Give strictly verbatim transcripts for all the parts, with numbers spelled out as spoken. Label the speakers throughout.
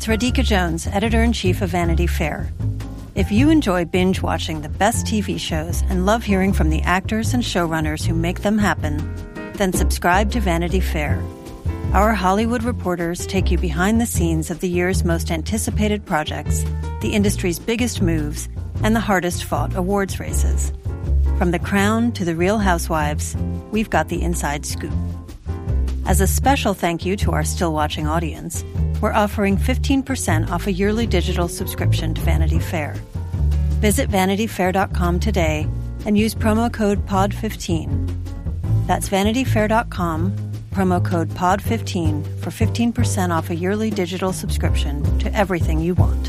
Speaker 1: it's Radhika Jones, editor-in-chief of Vanity Fair. If you enjoy binge-watching the best T V shows and love hearing from the actors and showrunners who make them happen, then subscribe to Vanity Fair. Our Hollywood reporters take you behind the scenes of the year's most anticipated projects, the industry's biggest moves, and the hardest-fought awards races. From The Crown to The Real Housewives, we've got the inside scoop. As a special thank you to our still-watching audience, we're offering fifteen percent off a yearly digital subscription to Vanity Fair. Visit vanity fair dot com today and use promo code P O D fifteen. That's vanity fair dot com, promo code P O D fifteen for fifteen percent off a yearly digital subscription to everything you want.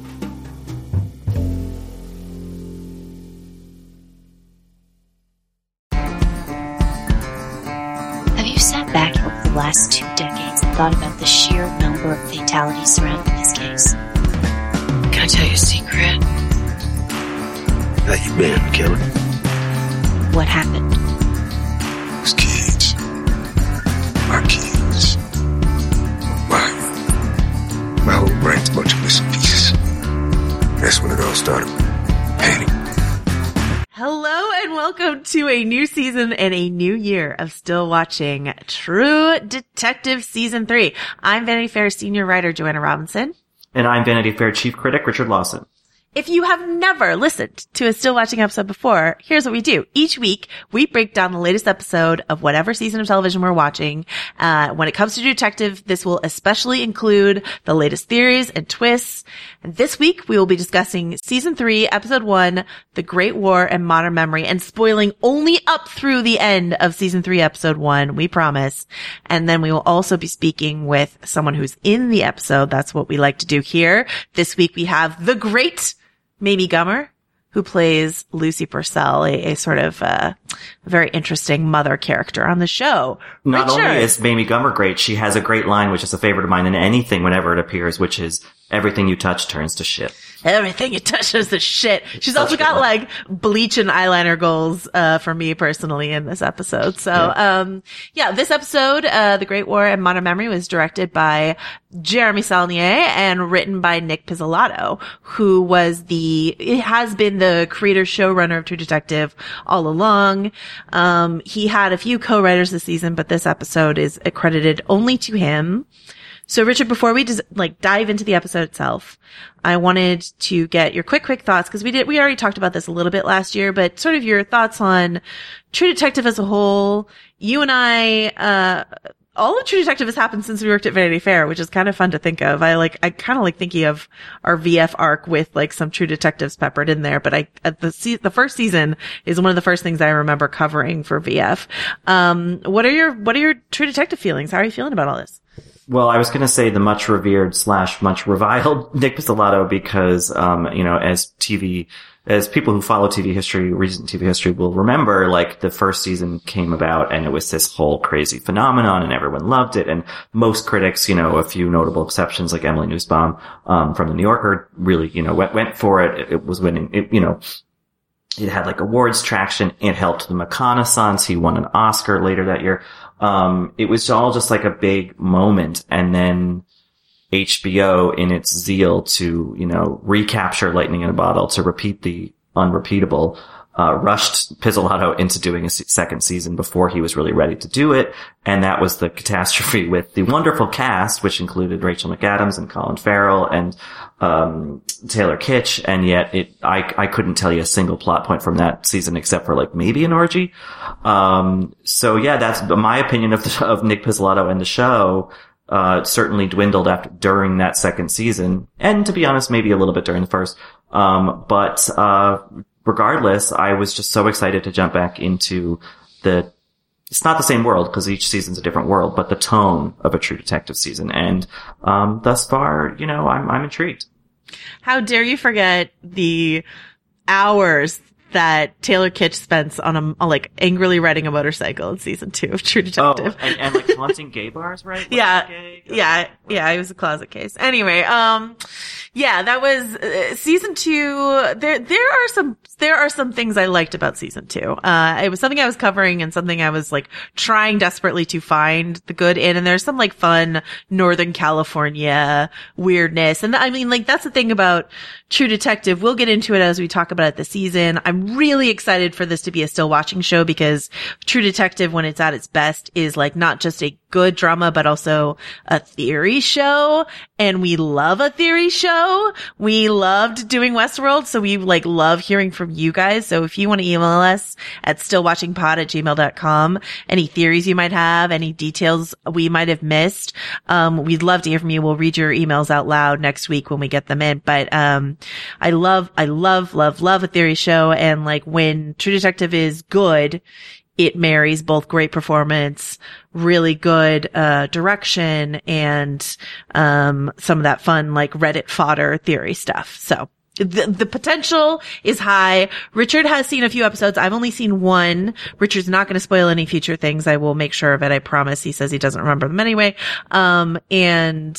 Speaker 2: Have you sat back over the last two decades and thought about the sheer number of fatalities surrounding this case?
Speaker 3: Can I tell you a secret?
Speaker 4: How you been, killer?
Speaker 2: What happened?
Speaker 4: Those kids. Our kids. My, my whole brain's a bunch of missing pieces. That's when it all started. Panic.
Speaker 5: Hello and welcome to a new season and a new year of still watching True Detective Season three. I'm Vanity Fair senior writer Joanna Robinson.
Speaker 6: And I'm Vanity Fair chief critic Richard Lawson.
Speaker 5: If you have never listened to a Still Watching episode before, here's what we do. Each week, we break down the latest episode of whatever season of television we're watching. Uh, when it comes to Detective, this will especially include the latest theories and twists. And this week, we will be discussing Season three, Episode one, The Great War and Modern Memory, and spoiling only up through the end of Season three, Episode one, we promise. And then we will also be speaking with someone who's in the episode. That's what we like to do here. This week, we have the great Mamie Gummer, who plays Lucy Purcell, a, a sort of uh, very interesting mother character on the show.
Speaker 6: Not
Speaker 5: Richard.
Speaker 6: only is Mamie Gummer great, she has a great line, which is a favorite of mine in anything whenever it appears, which is, everything you touch turns to shit.
Speaker 5: Everything you touch is the shit. She's
Speaker 6: Such
Speaker 5: also
Speaker 6: a good
Speaker 5: got
Speaker 6: one.
Speaker 5: like bleach and eyeliner goals, uh, for me personally in this episode. So,
Speaker 6: Yeah.
Speaker 5: um, yeah, this episode, uh, The Great War and Modern Memory was directed by Jeremy Saulnier and written by Nick Pizzolatto, who was the, it has been the creator showrunner of True Detective all along. Um, he had a few co-writers this season, but this episode is accredited only to him. So Richard, before we just like dive into the episode itself, I wanted to get your quick, quick thoughts because we did, we already talked about this a little bit last year, but sort of your thoughts on True Detective as a whole. You and I, uh, all of True Detective has happened since we worked at Vanity Fair, which is kind of fun to think of. I like, I kind of like thinking of our V F arc with like some True Detectives peppered in there, but I, at the se- the first season is one of the first things I remember covering for V F. Um, what are your, what are your True Detective feelings? How are you feeling about all this?
Speaker 6: Well, I was going to say the much revered slash much reviled Nick Pizzolatto because, um, you know, as T V, as people who follow T V history, recent T V history will remember, like the first season came about and it was this whole crazy phenomenon and everyone loved it. And most critics, you know, a few notable exceptions like Emily Nussbaum, um, from the New Yorker really, you know, went, went for it. It, it was winning, it, you know, it had like awards traction. It helped the McConaissance. He won an Oscar later that year. Um, it was all just like a big moment. And then H B O, in its zeal to, you know, recapture lightning in a bottle, to repeat the unrepeatable, uh, rushed Pizzolatto into doing a se- second season before he was really ready to do it. And that was the catastrophe with the wonderful cast, which included Rachel McAdams and Colin Farrell and, um, Taylor Kitsch. And yet it, I, I couldn't tell you a single plot point from that season except for like maybe an orgy. Um, so yeah, that's my opinion of the, of Nick Pizzolatto and the show. Uh, certainly dwindled after, during that second season. And to be honest, maybe a little bit during the first. Um, but, uh, regardless, I was just so excited to jump back into the, it's not the same world because each season's a different world, but the tone of a True Detective season. And, um, thus far, you know, I'm, I'm intrigued.
Speaker 5: How dare you forget the hours that Taylor Kitsch spends on a, on like angrily riding a motorcycle in season two of True Detective.
Speaker 6: Oh, and, and like haunting gay bars, right?
Speaker 5: yeah.
Speaker 6: Gay?
Speaker 5: Yeah. Yeah. It was a closet case. Anyway, um, Yeah, that was uh, season two. There, there are some, there are some things I liked about season two. Uh, it was something I was covering and something I was like trying desperately to find the good in. And there's some like fun Northern California weirdness. And I mean, like, that's the thing about True Detective. We'll get into it as we talk about it this season. I'm really excited for this to be a still watching show because True Detective, when it's at its best, is like not just a good drama, but also a theory show. And we love a theory show. We loved doing Westworld. So we like love hearing from you guys. So if you want to email us at stillwatchingpod at gmail dot com, any theories you might have, any details we might have missed, um, we'd love to hear from you. We'll read your emails out loud next week when we get them in. But, um, I love, I love, love, love a theory show. And like when True Detective is good, it marries both great performance, really good, uh, direction and, um, some of that fun, like Reddit fodder theory stuff. So the, the potential is high. Richard has seen a few episodes. I've only seen one. Richard's not going to spoil any future things. I will make sure of it. I promise. He says he doesn't remember them anyway. Um, and,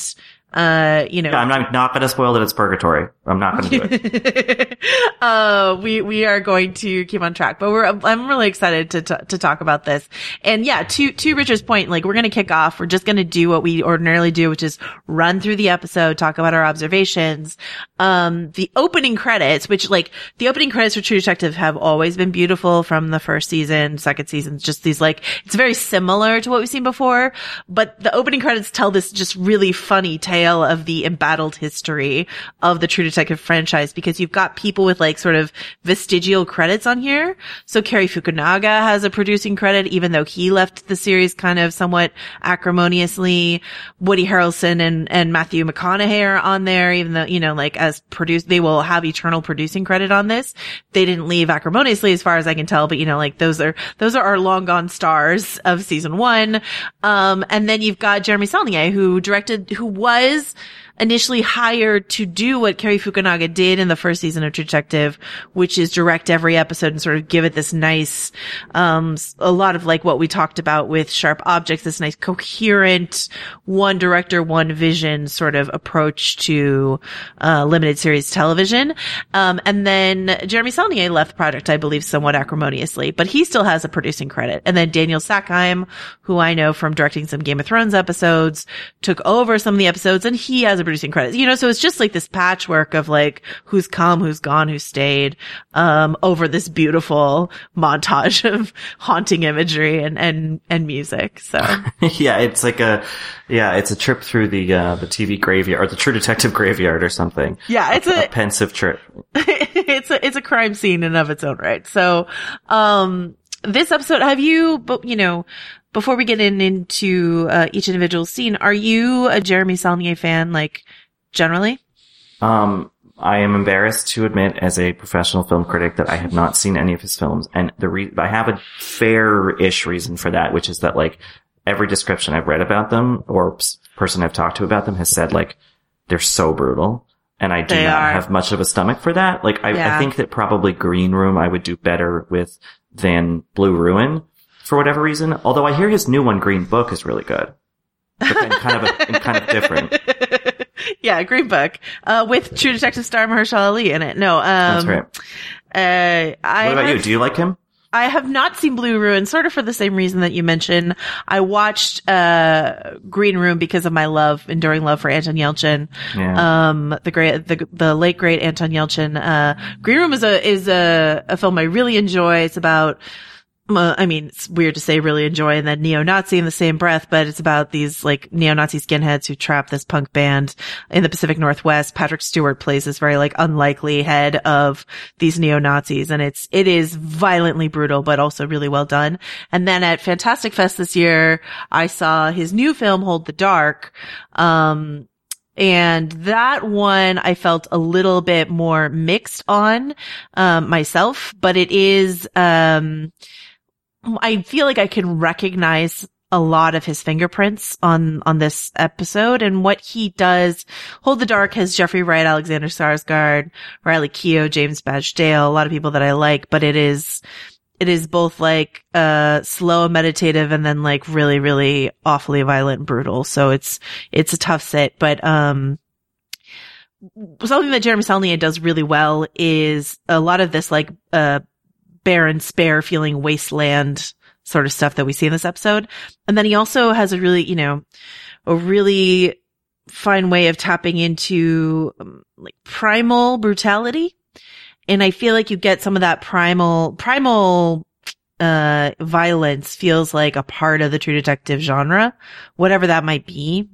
Speaker 5: Uh, you know,
Speaker 6: yeah, I'm not, not going to spoil that it's purgatory. I'm not going to do it.
Speaker 5: uh, we, we are going to keep on track, but we're, I'm really excited to, t- to talk about this. And yeah, to, to Richard's point, like we're going to kick off. We're just going to do what we ordinarily do, which is run through the episode, talk about our observations. Um, the opening credits, which like the opening credits for True Detective have always been beautiful from the first season, second season, just these like, it's very similar to what we've seen before, but the opening credits tell this just really funny tale of the embattled history of the True Detective franchise because you've got people with like sort of vestigial credits on here. So Cary Fukunaga has a producing credit, even though he left the series kind of somewhat acrimoniously. Woody Harrelson and, and Matthew McConaughey are on there, even though, you know, like as produce, they will have eternal producing credit on this. They didn't leave acrimoniously as far as I can tell, but you know, like those are, those are our long gone stars of season one. Um, and then you've got Jeremy Saulnier who directed, who was initially hired to do what Cary Fukunaga did in the first season of True Detective, which is direct every episode and sort of give it this nice, um, a lot of like what we talked about with Sharp Objects, this nice coherent one director, one vision sort of approach to, uh, limited series television. Um, and then Jeremy Saulnier left the project, I believe, somewhat acrimoniously, but he still has a producing credit. And then Daniel Sackheim, who I know from directing some Game of Thrones episodes, took over some of the episodes and he has a producing credits, you know, so it's just like this patchwork of like who's come, who's gone, who stayed, um, over this beautiful montage of haunting imagery and, and, and music. So
Speaker 6: yeah, it's like a, yeah, it's a trip through the, uh, the T V graveyard or the True Detective graveyard or something.
Speaker 5: Yeah, it's a,
Speaker 6: a pensive trip.
Speaker 5: it's a, it's a crime scene in and of its own right. So, um, this episode, have you, you know, before we get in into uh, each individual scene, are you a Jeremy Saulnier fan, like, generally?
Speaker 6: Um, I am embarrassed to admit as a professional film critic that I have not seen any of his films. And the re- I have a fair-ish reason for that, which is that, like, every description I've read about them or person I've talked to about them has said, like, they're so brutal. And I do
Speaker 5: they
Speaker 6: not
Speaker 5: are.
Speaker 6: have much of a stomach for that. Like, I,
Speaker 5: yeah.
Speaker 6: I think that probably Green Room I would do better with than Blue Ruin. For whatever reason, although I hear his new one, Green Book, is really good, but then kind of a, and kind of different.
Speaker 5: Yeah, Green Book, uh, with True Detective star Mahershala Ali in it. No, um,
Speaker 6: that's right.
Speaker 5: Uh, I
Speaker 6: what about
Speaker 5: have,
Speaker 6: you? Do you like him?
Speaker 5: I have not seen Blue Ruin, sort of for the same reason that you mentioned. I watched uh Green Room because of my love, enduring love for Anton Yelchin.
Speaker 6: Yeah.
Speaker 5: Um, the great, the the late great Anton Yelchin. Uh, Green Room is a is a a film I really enjoy. It's about. Uh, I mean, it's weird to say really enjoy and then neo-Nazi in the same breath, but it's about these like neo-Nazi skinheads who trap this punk band in the Pacific Northwest. Patrick Stewart plays this very like unlikely head of these neo-Nazis, and it's, it is violently brutal, but also really well done. And then at Fantastic Fest this year, I saw his new film, Hold the Dark. Um, And that one I felt a little bit more mixed on, um, myself, but it is, um, I feel like I can recognize a lot of his fingerprints on, on this episode and what he does. Hold the Dark has Jeffrey Wright, Alexander Skarsgård, Riley Keough, James Badge Dale, a lot of people that I like, but it is, it is both like, uh, slow and meditative and then like really, really awfully violent and brutal. So it's, it's a tough sit, but, um, something that Jeremy Saulnier does really well is a lot of this like, uh, barren, spare feeling wasteland sort of stuff that we see in this episode. And then he also has a really, you know, a really fine way of tapping into um, like primal brutality. And I feel like you get some of that primal, primal, uh, violence feels like a part of the True Detective genre, whatever that might be.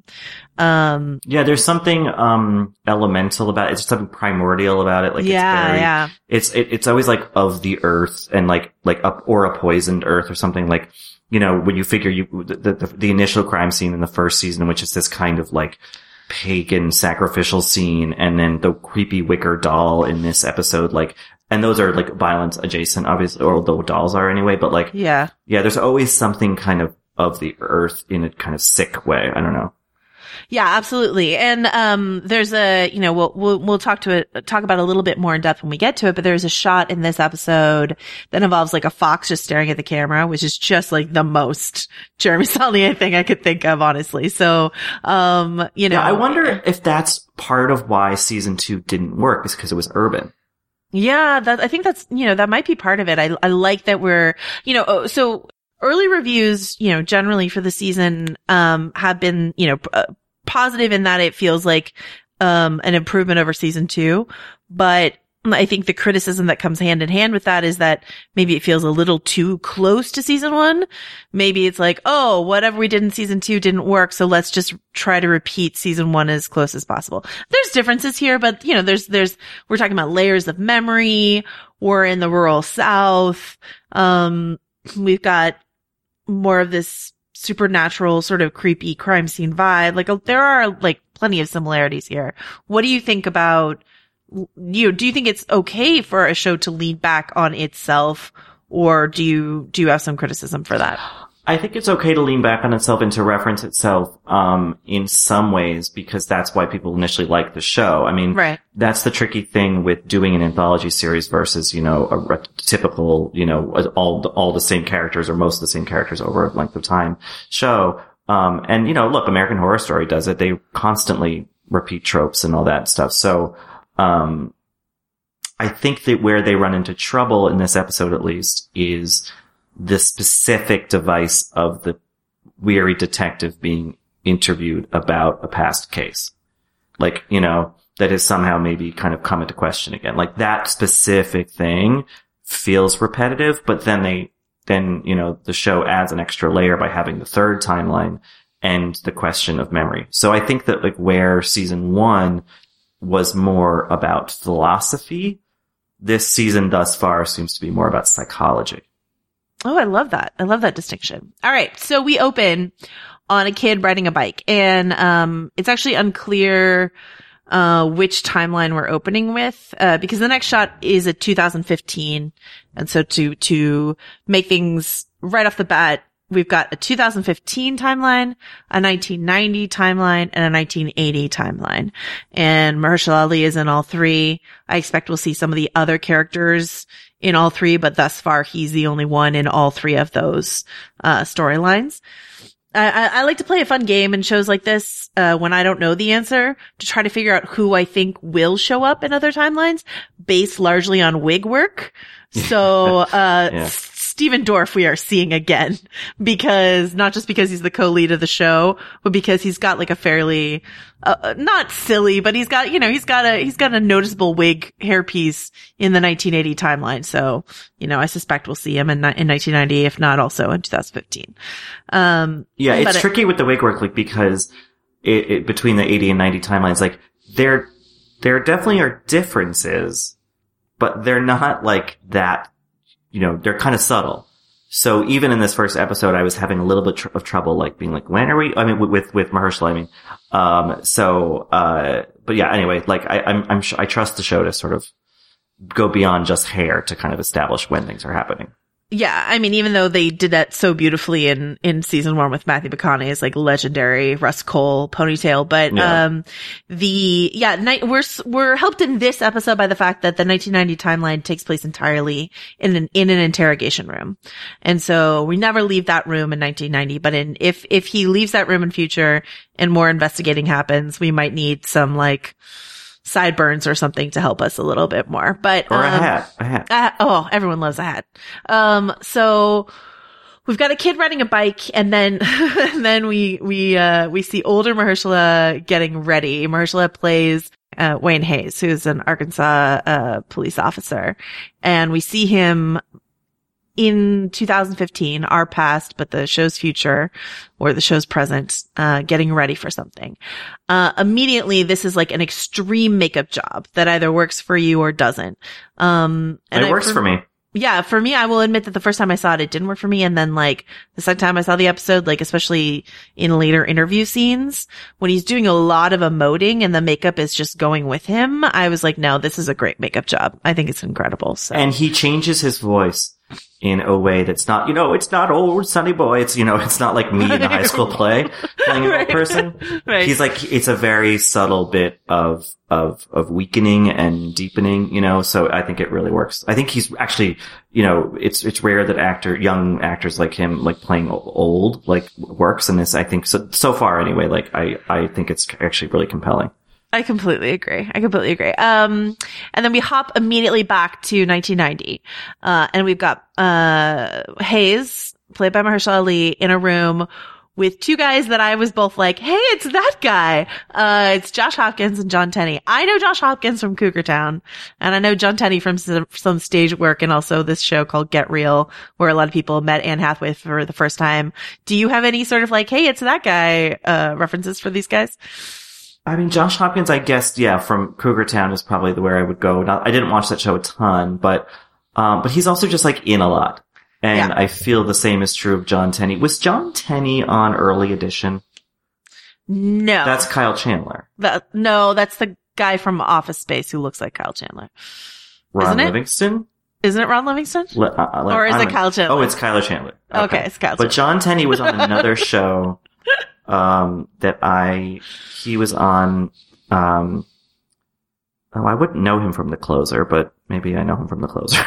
Speaker 5: Um,
Speaker 6: yeah, there's something, um, elemental about it. It's something primordial about it. Like,
Speaker 5: yeah,
Speaker 6: it's very,
Speaker 5: yeah.
Speaker 6: It's, it, it's always like of the earth and like, like up or a poisoned earth or something like, you know, when you figure you, the, the, the initial crime scene in the first season, which is this kind of like pagan sacrificial scene, and then the creepy wicker doll in this episode, like, and those are like violence adjacent, obviously, although dolls are anyway, but like,
Speaker 5: yeah, yeah,
Speaker 6: there's always something kind of of the earth in a kind of sick way. I don't know.
Speaker 5: Yeah, absolutely. And, um, there's a, you know, we'll, we'll, we'll talk to it, talk about it a little bit more in depth when we get to it, but there's a shot in this episode that involves like a fox just staring at the camera, which is just like the most Jeremy Saulnier thing I could think of, honestly. So, um, you know.
Speaker 6: Yeah, I wonder if that's part of why season two didn't work, is because it was urban.
Speaker 5: Yeah, that, I think that's, you know, that might be part of it. I, I like that we're, you know, oh, so early reviews, you know, generally for the season, um, have been, you know, uh, positive in that it feels like, um, an improvement over season two. But I think the criticism that comes hand in hand with that is that maybe it feels a little too close to season one. Maybe it's like, oh, whatever we did in season two didn't work, so let's just try to repeat season one as close as possible. There's differences here, but you know, there's, there's, we're talking about layers of memory. We're in the rural South. Um, we've got more of this supernatural sort of creepy crime scene vibe. Like, there are like plenty of similarities here. What do you think about you? Do you think it's okay for a show to lean back on itself, or do you, do you have some criticism for that?
Speaker 6: I think it's okay to lean back on itself and to reference itself, um, in some ways, because that's why people initially like the show. I mean,
Speaker 5: right.
Speaker 6: That's the tricky thing with doing an anthology series versus, you know, a, a typical, you know, all, all the same characters or most of the same characters over a length of time show. Um, and, you know, look, American Horror Story does it. They constantly repeat tropes and all that stuff. So, um, I think that where they run into trouble in this episode, at least, is the specific device of the weary detective being interviewed about a past case. Like, you know, that has somehow maybe kind of come into question again. Like, that specific thing feels repetitive, but then they, then, you know, the show adds an extra layer by having the third timeline and the question of memory. So I think that like where season one was more about philosophy, this season thus far seems to be more about psychology.
Speaker 5: Oh, I love that. I love that distinction. All right. So we open on a kid riding a bike, and, um, it's actually unclear, uh, which timeline we're opening with, uh, because the next shot is a two thousand fifteen. And so to, to make things right off the bat, we've got a two thousand fifteen timeline, a nineteen ninety timeline, and a nineteen eighty timeline. And Mahershala Ali is in all three. I expect we'll see some of the other characters in all three, but thus far he's the only one in all three of those uh storylines. I, I, I like to play a fun game in shows like this, uh, when I don't know the answer, to try to figure out who I think will show up in other timelines, based largely on wig work. So, uh,
Speaker 6: yeah.
Speaker 5: Stephen Dorff we are seeing again, because, not just because he's the co-lead of the show, but because he's got like a fairly, uh, not silly, but he's got, you know, he's got a, he's got a noticeable wig hairpiece in the nineteen eighty timeline. So, you know, I suspect we'll see him in, in nineteen ninety, if not also in two thousand fifteen. Um,
Speaker 6: yeah, it's
Speaker 5: it,
Speaker 6: tricky with the wig work, like, because it, it, between the eighty and ninety timelines, like, there, there definitely are differences, but they're not like that. You know, they're kind of subtle. So even in this first episode, I was having a little bit tr- of trouble, like being like, when are we, I mean, with, with Mahershala, I mean, um, so, uh, but yeah, anyway, like I, I'm, I'm, I trust the show to sort of go beyond just hair to kind of establish when things are happening.
Speaker 5: Yeah, I mean, even though they did that so beautifully in, in season one with Matthew McConaughey's like legendary Russ Cole ponytail, but,
Speaker 6: yeah.
Speaker 5: um, the, yeah, ni- we're, we're helped in this episode by the fact that the nineteen ninety timeline takes place entirely in an, in an interrogation room. And so we never leave that room in nineteen ninety, but in, if, if he leaves that room in future and more investigating happens, we might need some like, sideburns or something to help us a little bit more. But
Speaker 6: Or
Speaker 5: um,
Speaker 6: a hat. A hat.
Speaker 5: uh, oh, everyone loves a hat. Um, so we've got a kid riding a bike, and then and then we we uh we see older Mahershala getting ready. Mahershala plays uh Wayne Hayes, who's an Arkansas uh police officer, and we see him in two thousand fifteen, our past, but the show's future, or the show's present, uh, getting ready for something. Uh, immediately, this is like an extreme makeup job that either works for you or doesn't. Um, and
Speaker 6: It
Speaker 5: I-
Speaker 6: works
Speaker 5: for,
Speaker 6: for me.
Speaker 5: Yeah, for me, I will admit that the first time I saw it, it didn't work for me. And then like the second time I saw the episode, like especially in later interview scenes, when he's doing a lot of emoting and the makeup is just going with him, I was like, no, this is a great makeup job. I think it's incredible. So.
Speaker 6: And he changes his voice in a way that's not, you know, it's not old Sonny Boy. It's, you know, it's not like me in a high school play playing an old person.
Speaker 5: Right.
Speaker 6: He's like, it's a very subtle bit of, of, of weakening and deepening, you know, so I think it really works. I think he's actually, you know, it's, it's rare that actor, young actors like him, like playing old, like works in this. I think so, so far anyway, like I, I think it's actually really compelling.
Speaker 5: I completely agree. I completely agree. Um, and then we hop immediately back to nineteen ninety. Uh, and we've got, uh, Hayes, played by Mahershala Ali, in a room with two guys that I was both like, hey, it's that guy. Uh, it's Josh Hopkins and John Tenney. I know Josh Hopkins from Cougar Town, and I know John Tenney from some, some stage work and also this show called Get Real, where a lot of people met Anne Hathaway for the first time. Do you have any sort of like, hey, it's that guy, uh, references for these guys?
Speaker 6: I mean, Josh Hopkins, I guess, yeah, from Cougar Town is probably the where I would go. Not, I didn't watch that show a ton, but, um, but he's also just like in a lot. And
Speaker 5: Yeah.
Speaker 6: I feel the same is true of John Tenney. Was John Tenney on Early Edition?
Speaker 5: No.
Speaker 6: That's Kyle Chandler.
Speaker 5: That, no, that's the guy from Office Space who looks like Kyle Chandler.
Speaker 6: Ron
Speaker 5: Isn't it?
Speaker 6: Livingston?
Speaker 5: Isn't it Ron Livingston?
Speaker 6: Le- uh,
Speaker 5: Or is
Speaker 6: I
Speaker 5: it
Speaker 6: don't-
Speaker 5: Kyle Chandler?
Speaker 6: Oh, it's Kyler Chandler.
Speaker 5: Okay, it's Kyle
Speaker 6: But
Speaker 5: Chandler.
Speaker 6: John Tenney was on another show, um, that I, he was on, um, oh, I wouldn't know him from The Closer, but maybe I know him from The Closer.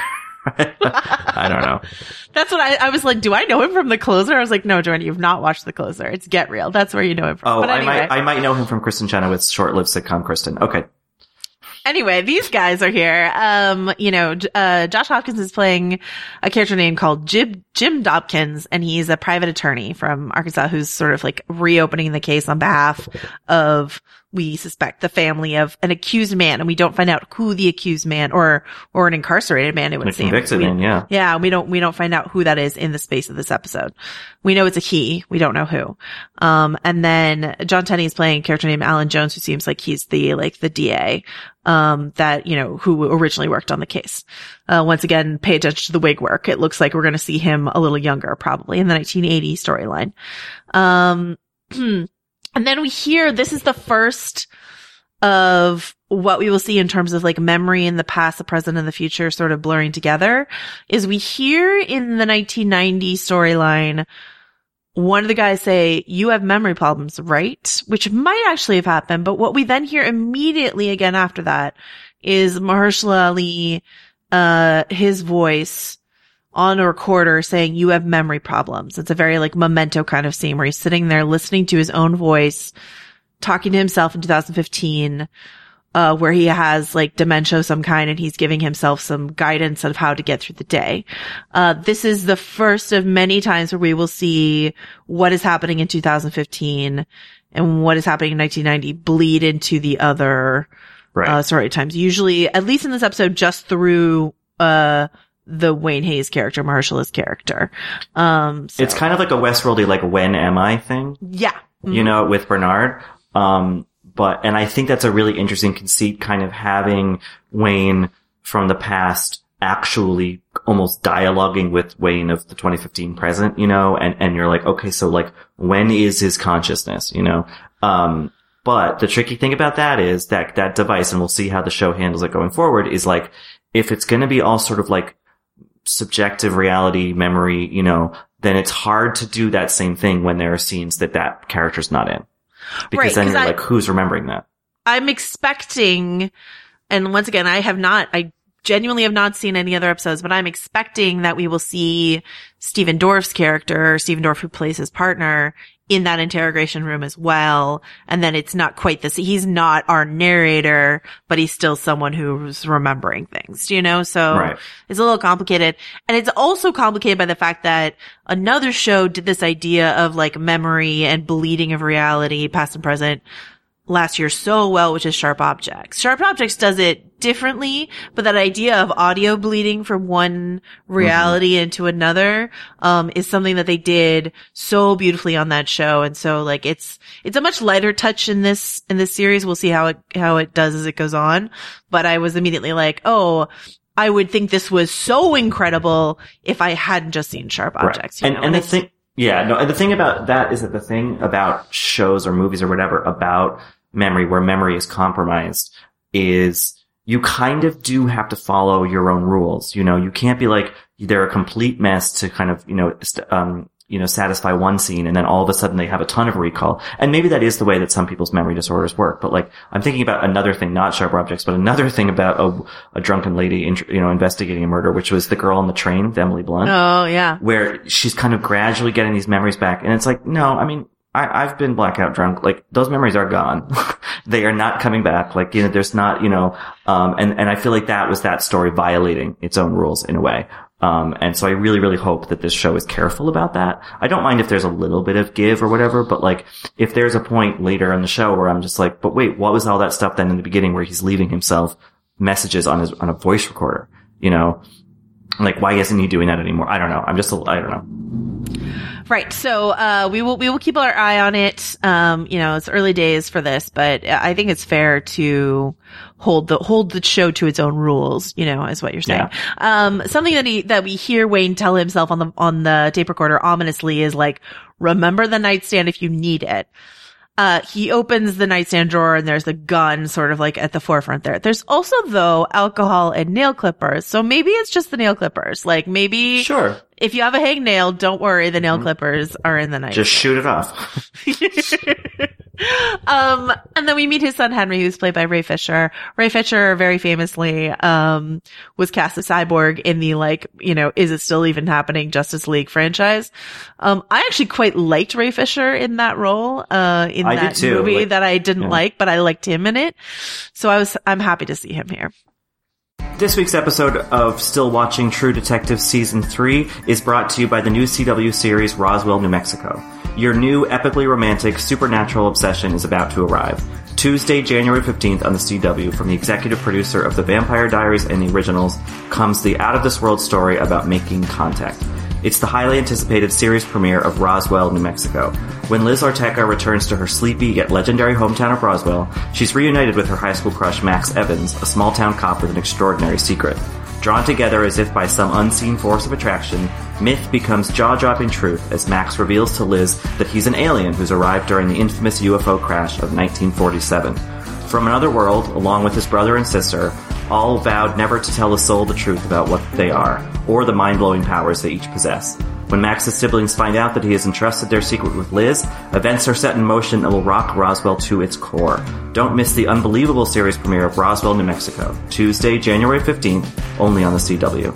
Speaker 6: I don't know.
Speaker 5: That's what I, I was like, do I know him from The Closer? I was like, no, Jordan, you've not watched The Closer. It's Get Real. That's where you know him from.
Speaker 6: Oh,
Speaker 5: but anyway.
Speaker 6: I might, I might know him from Kristen Chenoweth's short-lived sitcom, Kristen. Okay.
Speaker 5: Anyway, these guys are here. Um, you know, J- uh, Josh Hopkins is playing a character named called Jim, Jim Dobkins, and he's a private attorney from Arkansas who's sort of like reopening the case on behalf of, we suspect, the family of an accused man, and we don't find out who the accused man or, or an incarcerated man, it would
Speaker 6: The
Speaker 5: seem.
Speaker 6: convicted
Speaker 5: We-
Speaker 6: man, yeah.
Speaker 5: Yeah, we don't, we don't find out who that is in the space of this episode. We know it's a he. We don't know who. Um, and then John Tenney is playing a character named Alan Jones, who seems like he's the, like, the D A, um, that, you know, who originally worked on the case. Uh, once again, pay attention to the wig work. It looks like we're going to see him a little younger, probably in the nineteen eighty storyline. Um, and then we hear, this is the first of what we will see in terms of like memory in the past, the present, and the future sort of blurring together, is we hear in the nineteen ninety storyline, one of the guys say, you have memory problems, right? Which might actually have happened. But what we then hear immediately again after that is Mahershala Ali, uh, his voice on a recorder saying, you have memory problems. It's a very like Memento kind of scene where he's sitting there listening to his own voice, talking to himself in two thousand fifteen, uh, where he has like dementia of some kind and he's giving himself some guidance of how to get through the day. Uh, this is the first of many times where we will see what is happening in two thousand fifteen and what is happening in nineteen ninety bleed into the other,
Speaker 6: Right.
Speaker 5: uh, story times. Usually, at least in this episode, just through, uh, the Wayne Hayes character, Mahershala's character. Um, so,
Speaker 6: It's kind of like a Westworldy, like, when am I thing,
Speaker 5: yeah.
Speaker 6: you know, with Bernard. Um, but, and I think that's a really interesting conceit, kind of having Wayne from the past actually almost dialoguing with Wayne of the twenty fifteen present, you know, and, and you're like, okay, so like, when is his consciousness, you know? Um, but the tricky thing about that is that, that device, and we'll see how the show handles it going forward, is like, if it's gonna be all sort of like subjective reality memory, you know, then it's hard to do that same thing when there are scenes that that character's not in. Because
Speaker 5: Right,
Speaker 6: then
Speaker 5: 'cause
Speaker 6: you're
Speaker 5: I-
Speaker 6: like, who's remembering that?
Speaker 5: I'm expecting, and once again, I have not, I genuinely have not seen any other episodes, but I'm expecting that we will see Stephen Dorff's character, Stephen Dorff who plays his partner, in that interrogation room as well. And then it's not quite this, he's not our narrator, but he's still someone who's remembering things, you know? So
Speaker 6: Right.
Speaker 5: it's a little complicated. And it's also complicated by the fact that another show did this idea of like memory and bleeding of reality, past and present, last year so well, which is Sharp Objects. Sharp Objects does it differently, but that idea of audio bleeding from one reality mm-hmm. into another, um, is something that they did so beautifully on that show. And so like it's, it's a much lighter touch in this, in this series. We'll see how it, how it does as it goes on. But I was immediately like, oh, I would think this was so incredible if I hadn't just seen Sharp Objects.
Speaker 6: Right.
Speaker 5: You
Speaker 6: And,
Speaker 5: know?
Speaker 6: and the thing, yeah, no, and the thing about that is that the thing about shows or movies or whatever about memory, where memory is compromised, is you kind of do have to follow your own rules. You know, you can't be like, they're a complete mess to kind of, you know, st- um, you know, satisfy one scene and then all of a sudden they have a ton of recall. And maybe that is the way that some people's memory disorders work. But like, I'm thinking about another thing, not Sharp Objects, but another thing about a, a drunken lady, you know, investigating a murder, which was The Girl on the Train with Emily Blunt.
Speaker 5: Oh, yeah.
Speaker 6: Where she's kind of gradually getting these memories back. And it's like, no, I mean, I, I've been blackout drunk. Like, those memories are gone. They are not coming back. Like, you know, there's not, you know, um, and, and I feel like that was that story violating its own rules in a way. Um, and so I really, really hope that this show is careful about that. I don't mind if there's a little bit of give or whatever, but like, if there's a point later in the show where I'm just like, but wait, what was all that stuff then in the beginning where he's leaving himself messages on his, on a voice recorder? You know, like, why isn't he doing that anymore? I don't know. I'm just, a, I don't know.
Speaker 5: Right. So, uh, we will, we will keep our eye on it. Um, you know, it's early days for this, but I think it's fair to hold the, hold the show to its own rules, you know, is what you're saying.
Speaker 6: Yeah.
Speaker 5: Um, something that he, that we hear Wayne tell himself on the, on the tape recorder ominously is like, remember the nightstand if you need it. Uh, he opens the nightstand drawer and there's a gun sort of like at the forefront there. There's also though alcohol and nail clippers. So maybe it's just the nail clippers. Like maybe
Speaker 6: Sure.
Speaker 5: if you have a hangnail, don't worry, the nail mm-hmm. clippers are in the nightstand.
Speaker 6: Just shoot it off.
Speaker 5: um, and then we meet his son Henry, who's played by Ray Fisher. Ray Fisher very famously, um, was cast as Cyborg in the like, you know, Is It Still Even Happening Justice League franchise. Um, I actually quite liked Ray Fisher in that role, uh, in
Speaker 6: I
Speaker 5: that
Speaker 6: did too.
Speaker 5: movie
Speaker 6: like,
Speaker 5: that I didn't
Speaker 6: yeah.
Speaker 5: like, but I liked him in it. So I was, I'm happy to see him here.
Speaker 6: This week's episode of Still Watching True Detective Season three is brought to you by the new C W series Roswell, New Mexico. Your new epically romantic supernatural obsession is about to arrive. Tuesday, January fifteenth on the C W, from the executive producer of The Vampire Diaries and the originals, comes the out-of-this-world story about making contact. It's the highly anticipated series premiere of Roswell, New Mexico. When Liz Orteca returns to her sleepy yet legendary hometown of Roswell, she's reunited with her high school crush Max Evans, a small-town cop with an extraordinary secret. Drawn together as if by some unseen force of attraction, myth becomes jaw-dropping truth as Max reveals to Liz that he's an alien who's arrived during the infamous U F O crash of nineteen forty-seven. From another world, along with his brother and sister, all vowed never to tell a soul the truth about what they are, or the mind-blowing powers they each possess. When Max's siblings find out that he has entrusted their secret with Liz, events are set in motion that will rock Roswell to its core. Don't miss the unbelievable series premiere of Roswell, New Mexico, Tuesday, January fifteenth, only on the C W.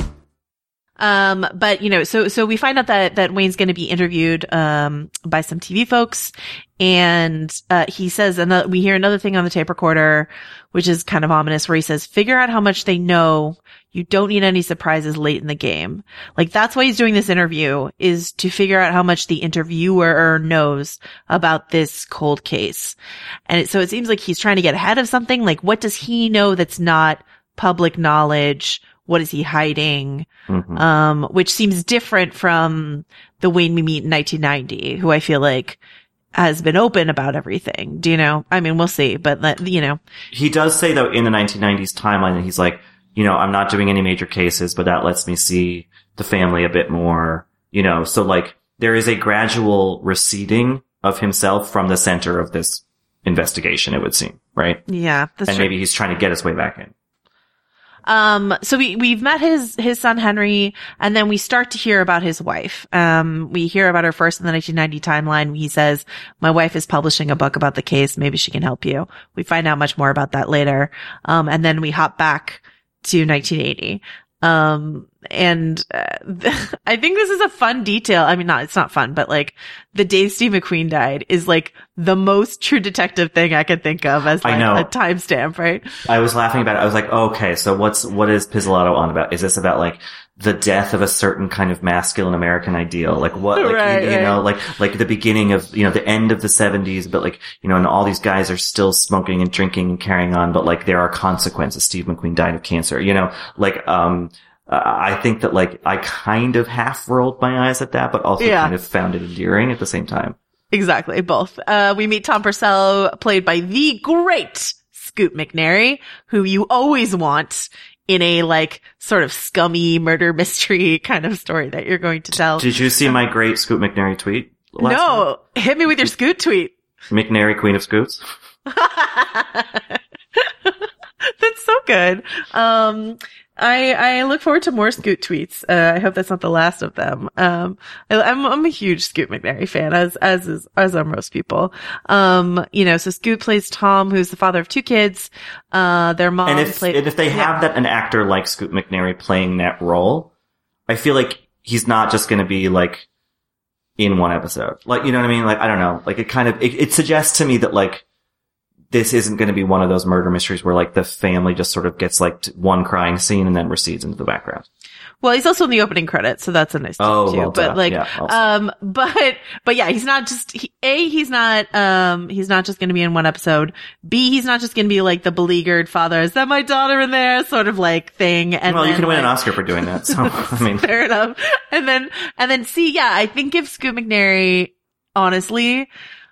Speaker 5: Um, but you know, so, so we find out that, that Wayne's going to be interviewed, um, by some T V folks. And, uh, he says, another, we hear another thing on the tape recorder, which is kind of ominous, where he says, figure out how much they know. You don't need any surprises late in the game. Like, that's why he's doing this interview, is to figure out how much the interviewer knows about this cold case. And it, so it seems like he's trying to get ahead of something. Like, what does he know that's not public knowledge? What is he hiding? Mm-hmm. Um, which seems different from the Wayne we meet in nineteen ninety, who I feel like has been open about everything. Do you know? I mean, we'll see, but you know.
Speaker 6: He does say though in the nineteen nineties timeline that he's like, you know, I'm not doing any major cases, but that lets me see the family a bit more, you know, so like there is a gradual receding of himself from the center of this investigation, it would seem, right?
Speaker 5: Yeah. That's
Speaker 6: and
Speaker 5: true.
Speaker 6: Maybe he's trying to get his way back in.
Speaker 5: Um, so we, we've met his, his son Henry, and then we start to hear about his wife. Um, we hear about her first in the nineteen ninety timeline. He says, my wife is publishing a book about the case. Maybe she can help you. We find out much more about that later. Um, and then we hop back to nineteen eighty. Um, and uh, I think this is a fun detail. I mean, not, it's not fun, but like the day Steve McQueen died is like the most True Detective thing I could think of as like
Speaker 6: I know.
Speaker 5: a timestamp, right?
Speaker 6: I was laughing about it. I was like, oh, okay, so what's, what is Pizzolatto on about? Is this about like the death of a certain kind of masculine American ideal? Like what, like,
Speaker 5: right,
Speaker 6: you, you
Speaker 5: right.
Speaker 6: know, like, like the beginning of, you know, the end of the seventies, but like, you know, and all these guys are still smoking and drinking and carrying on, but like there are consequences. Steve McQueen died of cancer, you know, like, um, uh, I think that like I kind of half rolled my eyes at that, but also
Speaker 5: Yeah.
Speaker 6: kind of found it endearing at the same time.
Speaker 5: Exactly, both. Uh, we meet Tom Purcell, played by the great Scoot McNairy, who you always want in a like sort of scummy murder mystery kind of story that you're going to tell.
Speaker 6: Did you see my great Scoot McNairy tweet? last
Speaker 5: No, hit me with your Scoot tweet.
Speaker 6: night? McNairy, Queen of Scoots.
Speaker 5: That's so good. Um, I, I look forward to more Scoot tweets. Uh, I hope that's not the last of them. Um, I, I'm, I'm a huge Scoot McNairy fan, as, as is, as are most people. Um, you know, so Scoot plays Tom, who's the father of two kids. Uh, their mom
Speaker 6: And if,
Speaker 5: played,
Speaker 6: and if they have
Speaker 5: yeah.
Speaker 6: that, an actor like Scoot McNairy playing that role, I feel like he's not just gonna be like in one episode. Like, you know what I mean? Like, I don't know. Like, it kind of, it, it suggests to me that like, this isn't going to be one of those murder mysteries where like the family just sort of gets like t- one crying scene and then recedes into the background.
Speaker 5: Well, he's also in the opening credits, so that's a nice touch
Speaker 6: Oh,
Speaker 5: too.
Speaker 6: well,
Speaker 5: but
Speaker 6: duh.
Speaker 5: like,
Speaker 6: Yeah, also.
Speaker 5: um, but, but yeah, he's not just, he, A, he's not, um, he's not just going to be in one episode. B, he's not just going to be like the beleaguered father, is that my daughter in there sort of like thing. And
Speaker 6: well, you
Speaker 5: then,
Speaker 6: can win
Speaker 5: like,
Speaker 6: an Oscar for doing that. So, I mean,
Speaker 5: fair enough. And then, and then C, yeah, I think if Scoot McNairy, honestly,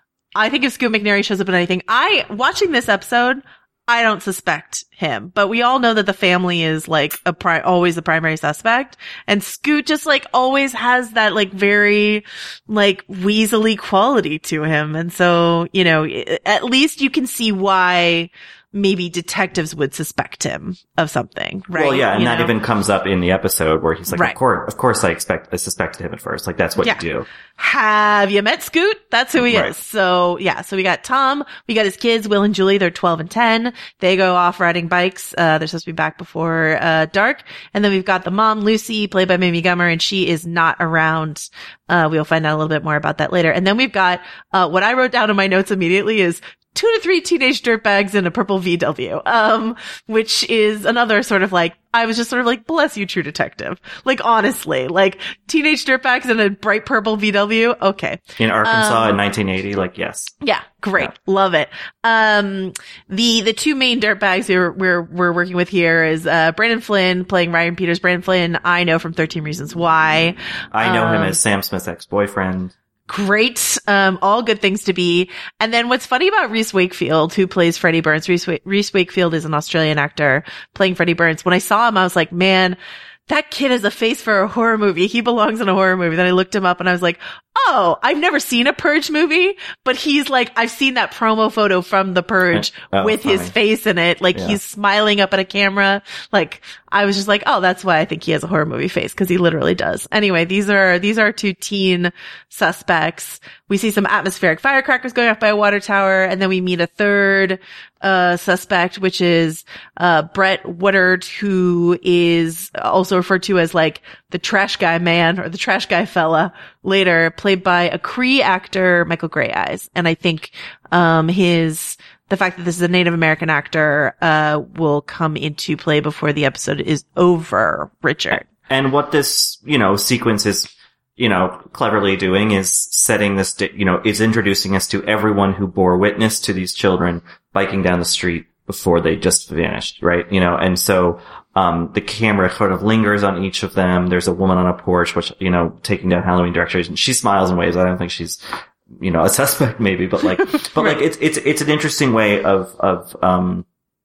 Speaker 5: I think if Scoot McNairy shows up in anything, I, watching this episode, I don't suspect him, but we all know that the family is like a pri- always the primary suspect. And Scoot just like always has that like very like weaselly quality to him. And so, you know, at least you can see why maybe detectives would suspect him of something, right?
Speaker 6: well, yeah, and
Speaker 5: You
Speaker 6: that
Speaker 5: know?
Speaker 6: even comes up in the episode where he's like,
Speaker 5: Right.
Speaker 6: of course, of course I expect, I suspected him at first. Like, that's what
Speaker 5: Yeah.
Speaker 6: you do.
Speaker 5: Have you met Scoot? That's who he
Speaker 6: Right.
Speaker 5: is. So yeah, so we got Tom, we got his kids, Will and Julie, they're twelve and ten. They go off riding bikes. Uh, they're supposed to be back before, uh, dark. And then we've got the mom, Lucy, played by Mamie Gummer, and she is not around. Uh, we'll find out a little bit more about that later. And then we've got, uh, what I wrote down in my notes immediately is two to three teenage dirtbags in a purple V W, um, which is another sort of like, I was just sort of like, bless you, True Detective. Like, honestly, like, teenage dirtbags in a bright purple V W. Okay.
Speaker 6: In Arkansas
Speaker 5: Um,
Speaker 6: in nineteen eighty, like, yes.
Speaker 5: Yeah. Great.
Speaker 6: Yeah.
Speaker 5: Love it. Um, the, the two main dirtbags we're, we're, we're working with here is, uh, Brandon Flynn playing Ryan Peters. Brandon Flynn, I know from thirteen Reasons Why.
Speaker 6: I know him
Speaker 5: Um,
Speaker 6: as Sam Smith's ex-boyfriend.
Speaker 5: Great. Um, all good things to be. And then what's funny about Reese Wakefield, who plays Freddie Burns, Reese, Wa- Reese Wakefield is an Australian actor playing Freddie Burns. When I saw him, I was like, man, that kid has a face for a horror movie. He belongs in a horror movie. Then I looked him up and I was like, oh, I've never seen a Purge movie, but he's like, I've seen that promo photo from The Purge
Speaker 6: Oh,
Speaker 5: with
Speaker 6: funny.
Speaker 5: his face in it. Like
Speaker 6: Yeah.
Speaker 5: he's smiling up at a camera. Like I was just like, oh, that's why I think he has a horror movie face, because he literally does. Anyway, these are, these are two teen suspects. We see some atmospheric firecrackers going off by a water tower, and then we meet a third uh suspect, which is uh Brett Woodard, who is also referred to as like the trash guy man or the trash guy fella later, played by a Cree actor, Michael Grey Eyes. And I think um his the fact that this is a Native American actor uh will come into play before the episode is over, Richard.
Speaker 6: And what this, you know, sequence is, you know, cleverly doing is setting this, di- you know, is introducing us to everyone who bore witness to these children biking down the street before they just vanished, right? You know, and so, um, the camera sort of lingers on each of them. There's a woman on a porch, which, you know, taking down Halloween directions, and she smiles and waves. I don't think she's, you know, a suspect maybe, but like, but like, it's, it's, it's an interesting way of, of, um,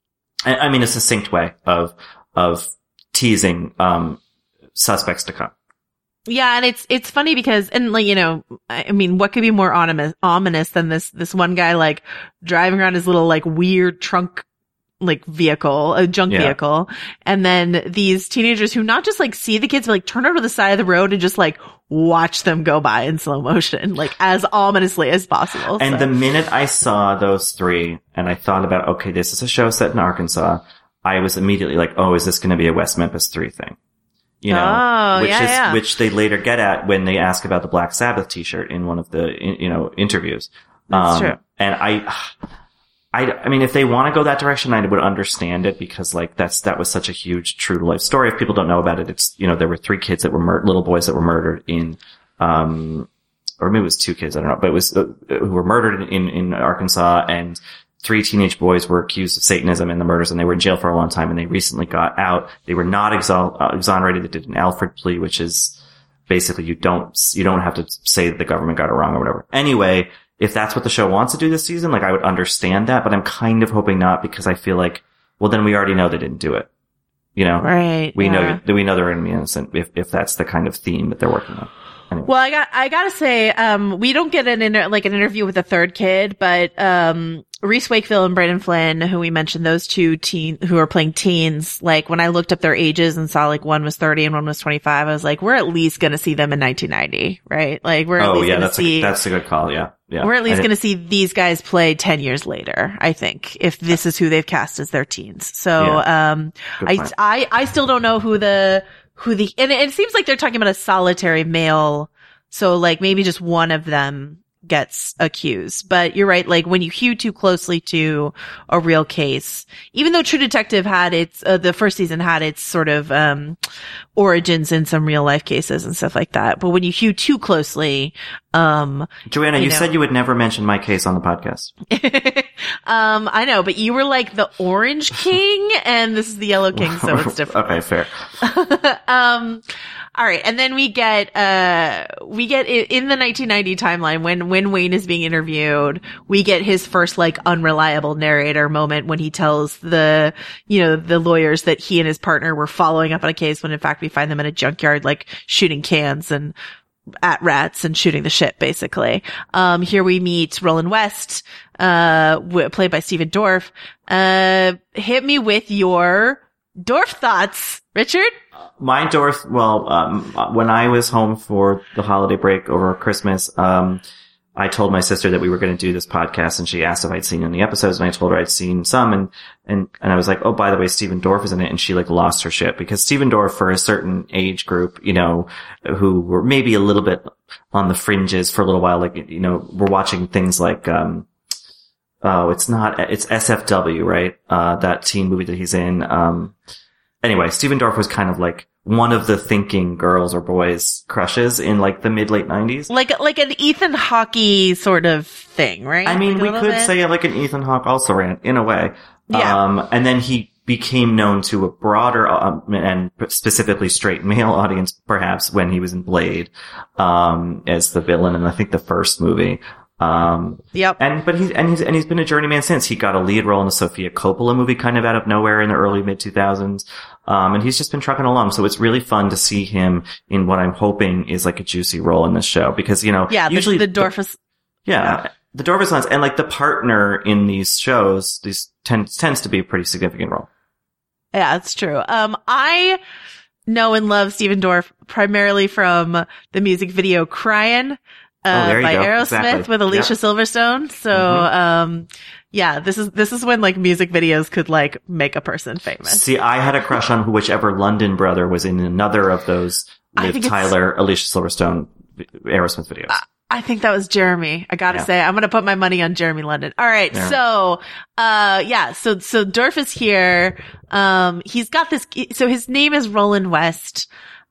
Speaker 6: I, I mean, a succinct way of, of teasing, um, suspects to come.
Speaker 5: Yeah, and it's it's funny because, and like, you know, I mean, what could be more ominous, ominous than this this one guy like driving around his little like weird trunk like vehicle, a junk
Speaker 6: Yeah.
Speaker 5: vehicle, and then these teenagers who not just like see the kids, but like turn over to the side of the road and just like watch them go by in slow motion, like as ominously as possible.
Speaker 6: And
Speaker 5: so.
Speaker 6: the minute I saw those three and I thought about, okay, this is a show set in Arkansas, I was immediately like, oh, is this going to be a West Memphis three thing? You know,
Speaker 5: Oh,
Speaker 6: which
Speaker 5: yeah,
Speaker 6: is,
Speaker 5: yeah.
Speaker 6: which they later get at when they ask about the Black Sabbath t-shirt in one of the, you know, interviews.
Speaker 5: That's
Speaker 6: um,
Speaker 5: true.
Speaker 6: And I, I, I mean, if they want to go that direction, I would understand it because, like, that's, that was such a huge true to life story. If people don't know about it, it's, you know, there were three kids that were mur- little boys that were murdered in, um, or maybe it was two kids, I don't know, but it was, uh, who were murdered in, in Arkansas, and three teenage boys were accused of Satanism in the murders, and they were in jail for a long time, and they recently got out. They were not exol- uh, exonerated. They did an Alfred plea, which is basically you don't, you don't have to say that the government got it wrong or whatever. Anyway, if that's what the show wants to do this season, like, I would understand that, but I'm kind of hoping not, because I feel like, well, then we already know they didn't do it. You know?
Speaker 5: Right.
Speaker 6: We
Speaker 5: yeah.
Speaker 6: know, we know they're going to be innocent if, if that's the kind of theme that they're working on. Anyway.
Speaker 5: Well, I got, I gotta say, um, we don't get an inter- like an interview with the third kid, but, um, Reese Wakefield and Brandon Flynn, who we mentioned, those two teen, who are playing teens, like, when I looked up their ages and saw, like, one was thirty and one was twenty-five, I was like, we're at least gonna see them in nineteen ninety, right? Like, we're at
Speaker 6: oh,
Speaker 5: least
Speaker 6: yeah,
Speaker 5: gonna
Speaker 6: that's
Speaker 5: see,
Speaker 6: a, that's a good call. Yeah. Yeah.
Speaker 5: we're at least
Speaker 6: I
Speaker 5: gonna see these guys play ten years later, I think, if this is who they've cast as their teens. So,
Speaker 6: Yeah.
Speaker 5: um,
Speaker 6: Good
Speaker 5: I,
Speaker 6: point.
Speaker 5: I, I still don't know who the, who the, and it, it seems like they're talking about a solitary male. So, like, maybe just one of them gets accused. But you're right, like, when you hew too closely to a real case, even though True Detective had its, uh, the first season had its sort of, um, origins in some real life cases and stuff like that. But when you hew too closely, um,
Speaker 6: Joanna, you,
Speaker 5: you know.
Speaker 6: said you would never mention my case on the podcast.
Speaker 5: um, I know, but you were like the Orange King and this is the Yellow King, so it's different.
Speaker 6: Okay, fair.
Speaker 5: um, all right. And then we get, uh, we get i- in the nineteen ninety timeline when, when Wayne is being interviewed, we get his first like unreliable narrator moment when he tells the, you know, the lawyers that he and his partner were following up on a case when in fact we find them in a junkyard, like shooting cans and at rats and shooting the shit, basically. Um, here we meet Roland West, uh, w- played by Stephen Dorff. Uh, hit me with your Dorff thoughts, Richard.
Speaker 6: My Dorff, well, um, when I was home for the holiday break over Christmas, um, I told my sister that we were going to do this podcast, and she asked if I'd seen any episodes, and I told her I'd seen some, and, and, and I was like, oh, by the way, Stephen Dorff is in it, and she like lost her shit, because Stephen Dorff, for a certain age group, you know, who were maybe a little bit on the fringes for a little while, like, you know, we're watching things like, um, oh, it's not, it's S F W, right? Uh, that teen movie that he's in. Um, anyway, Stephen Dorff was kind of like one of the thinking girls or boys crushes in like the mid late nineties.
Speaker 5: Like, like an Ethan Hawke sort of thing, right?
Speaker 6: I mean,
Speaker 5: Like a
Speaker 6: we
Speaker 5: little
Speaker 6: could
Speaker 5: bit?
Speaker 6: say like an Ethan Hawke also ran in a way.
Speaker 5: Yeah.
Speaker 6: Um, and then he became known to a broader, um, and specifically straight male audience, perhaps, when he was in Blade, um, as the villain in, I think, the first movie. Um,
Speaker 5: Yep.
Speaker 6: and, but he's, and he's, and he's been a journeyman since. He got a lead role in the Sofia Coppola movie kind of out of nowhere in the early mid two thousands. Um, and he's just been trucking along. So it's really fun to see him in what I'm hoping is like a juicy role in this show, because, you know,
Speaker 5: Yeah, the,
Speaker 6: usually
Speaker 5: the Dorff is,
Speaker 6: yeah, the Dorff lines, and like the partner in these shows, these tends, tends to be a pretty significant role.
Speaker 5: yeah, it's true. Um, I know and love Stephen Dorff primarily from the music video Crying. Uh,
Speaker 6: Oh, there you
Speaker 5: by
Speaker 6: go.
Speaker 5: Aerosmith
Speaker 6: Exactly.
Speaker 5: with Alicia
Speaker 6: Yeah.
Speaker 5: Silverstone. So,
Speaker 6: Mhm.
Speaker 5: um, yeah, this is, this is when like music videos could like make a person famous.
Speaker 6: See, I had a crush on whichever London brother was in another of those
Speaker 5: I
Speaker 6: Liv
Speaker 5: think it's-
Speaker 6: Tyler, Alicia Silverstone, Aerosmith videos.
Speaker 5: I think that was Jeremy. I gotta
Speaker 6: Yeah.
Speaker 5: say, I'm gonna put my money on Jeremy London. All right.
Speaker 6: Yeah.
Speaker 5: So, uh, yeah. So, so Dorff is here. Um, he's got this, so his name is Roland West.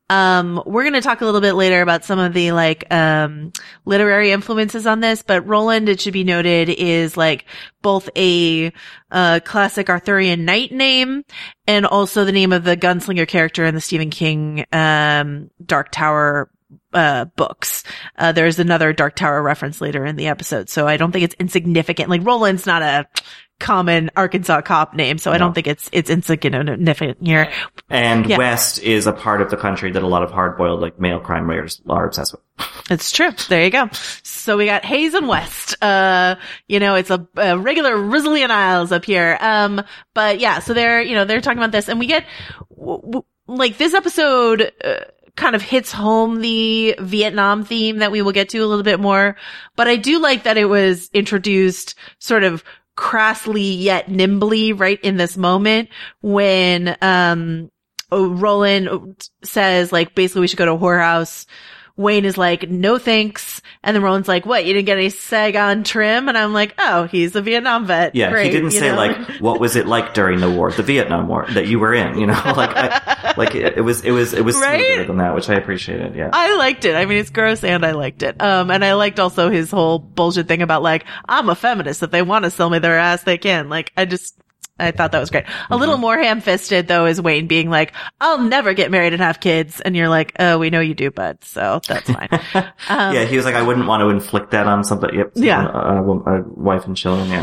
Speaker 5: Um, we're going to talk a little bit later about some of the like, um, literary influences on this, but Roland, it should be noted, is like both a, uh, classic Arthurian knight name and also the name of the gunslinger character in the Stephen King, um, Dark Tower, uh, books. Uh, there's another Dark Tower reference later in the episode. So I don't think it's insignificant. Like Roland's not a common Arkansas cop name. So I
Speaker 6: No.
Speaker 5: don't think it's, it's insignificant here.
Speaker 6: And
Speaker 5: yeah.
Speaker 6: West is a part of the country that a lot of hard-boiled, like, male crime writers are obsessed with.
Speaker 5: It's true. There you go. So we got Hayes and West. Uh, you know, it's a, a regular Rizzly and Isles up here. Um, but yeah, so they're, you know, they're talking about this and we get, w- w- like, this episode, uh, kind of hits home the Vietnam theme that we will get to a little bit more. But I do like that it was introduced sort of crassly yet nimbly right in this moment when, um, oh, Roland says, like, basically we should go to a whorehouse. Wayne is like, no thanks. And then Roland's like, what, you didn't get any Saigon trim? And I'm like, oh, he's a Vietnam vet.
Speaker 6: Yeah,
Speaker 5: Great,
Speaker 6: he didn't say, know? like, what was it like during the war, the Vietnam War that you were in, you know? Like, I, like it, it was, it was, it was
Speaker 5: right?
Speaker 6: smoother than that, which I appreciated, yeah.
Speaker 5: I liked it. I mean, it's gross and I liked it. Um, and I liked also his whole bullshit thing about, like, I'm a feminist. If they want to sell me their ass, they can. Like, I just... I thought that was great. A mm-hmm. little more ham-fisted, though, is Wayne being like, I'll never get married and have kids. And you're like, oh, we know you do, bud. So that's fine. Um,
Speaker 6: yeah, he was like, I wouldn't want to inflict that on somebody. Yep,
Speaker 5: yeah.
Speaker 6: A, a, a wife and children, yeah.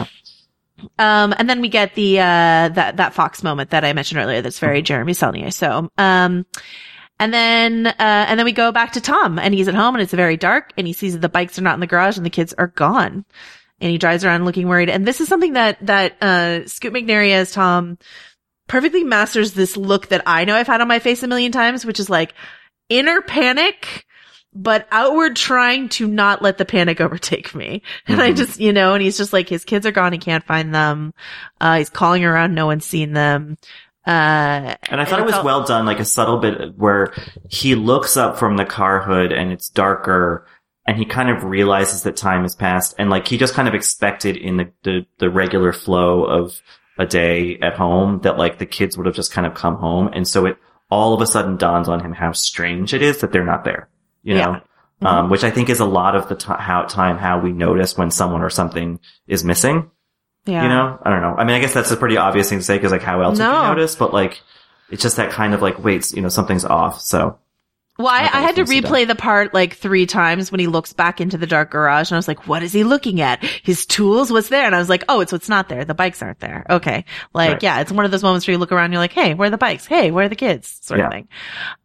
Speaker 5: Um, and then we get the, uh, that, that Fox moment that I mentioned earlier that's very Jeremy Saulnier. So, um, and then, uh, and then we go back to Tom and he's at home and it's very dark and he sees that the bikes are not in the garage and the kids are gone. And he drives around looking worried. And this is something that, that, uh, Scoot McNairy as Tom perfectly masters this look that I know I've had on my face a million times, which is like inner panic, but outward trying to not let the panic overtake me. And mm-hmm. I just, you know, and he's just like, his kids are gone. He can't find them. Uh, he's calling around. No one's seen them. Uh,
Speaker 6: and I thought and it was felt- well done, like a subtle bit where he looks up from the car hood and it's darker. And he kind of realizes that time has passed and like he just kind of expected in the, the, the regular flow of a day at home that like the kids would have just kind of come home. And so it all of a sudden dawns on him how strange it is that they're not there, you know, yeah. mm-hmm. um, which I think is a lot of the t- how, time, how we notice when someone or something is missing. Yeah. You know, I don't know. I mean, I guess that's a pretty obvious thing to say because like how else
Speaker 5: no.
Speaker 6: would you notice? But like, it's just that kind of like, wait, you know, something's off. So.
Speaker 5: Well, I, I had to replay the part like three times when he looks back into the dark garage and I was like, what is he looking at? His tools? What's there? And I was like, oh, it's what's not there. The bikes aren't there. Okay. Like, right. yeah, it's one of those moments where you look around and you're like, hey, where are the bikes? Hey, where are the kids? Sort yeah. of thing.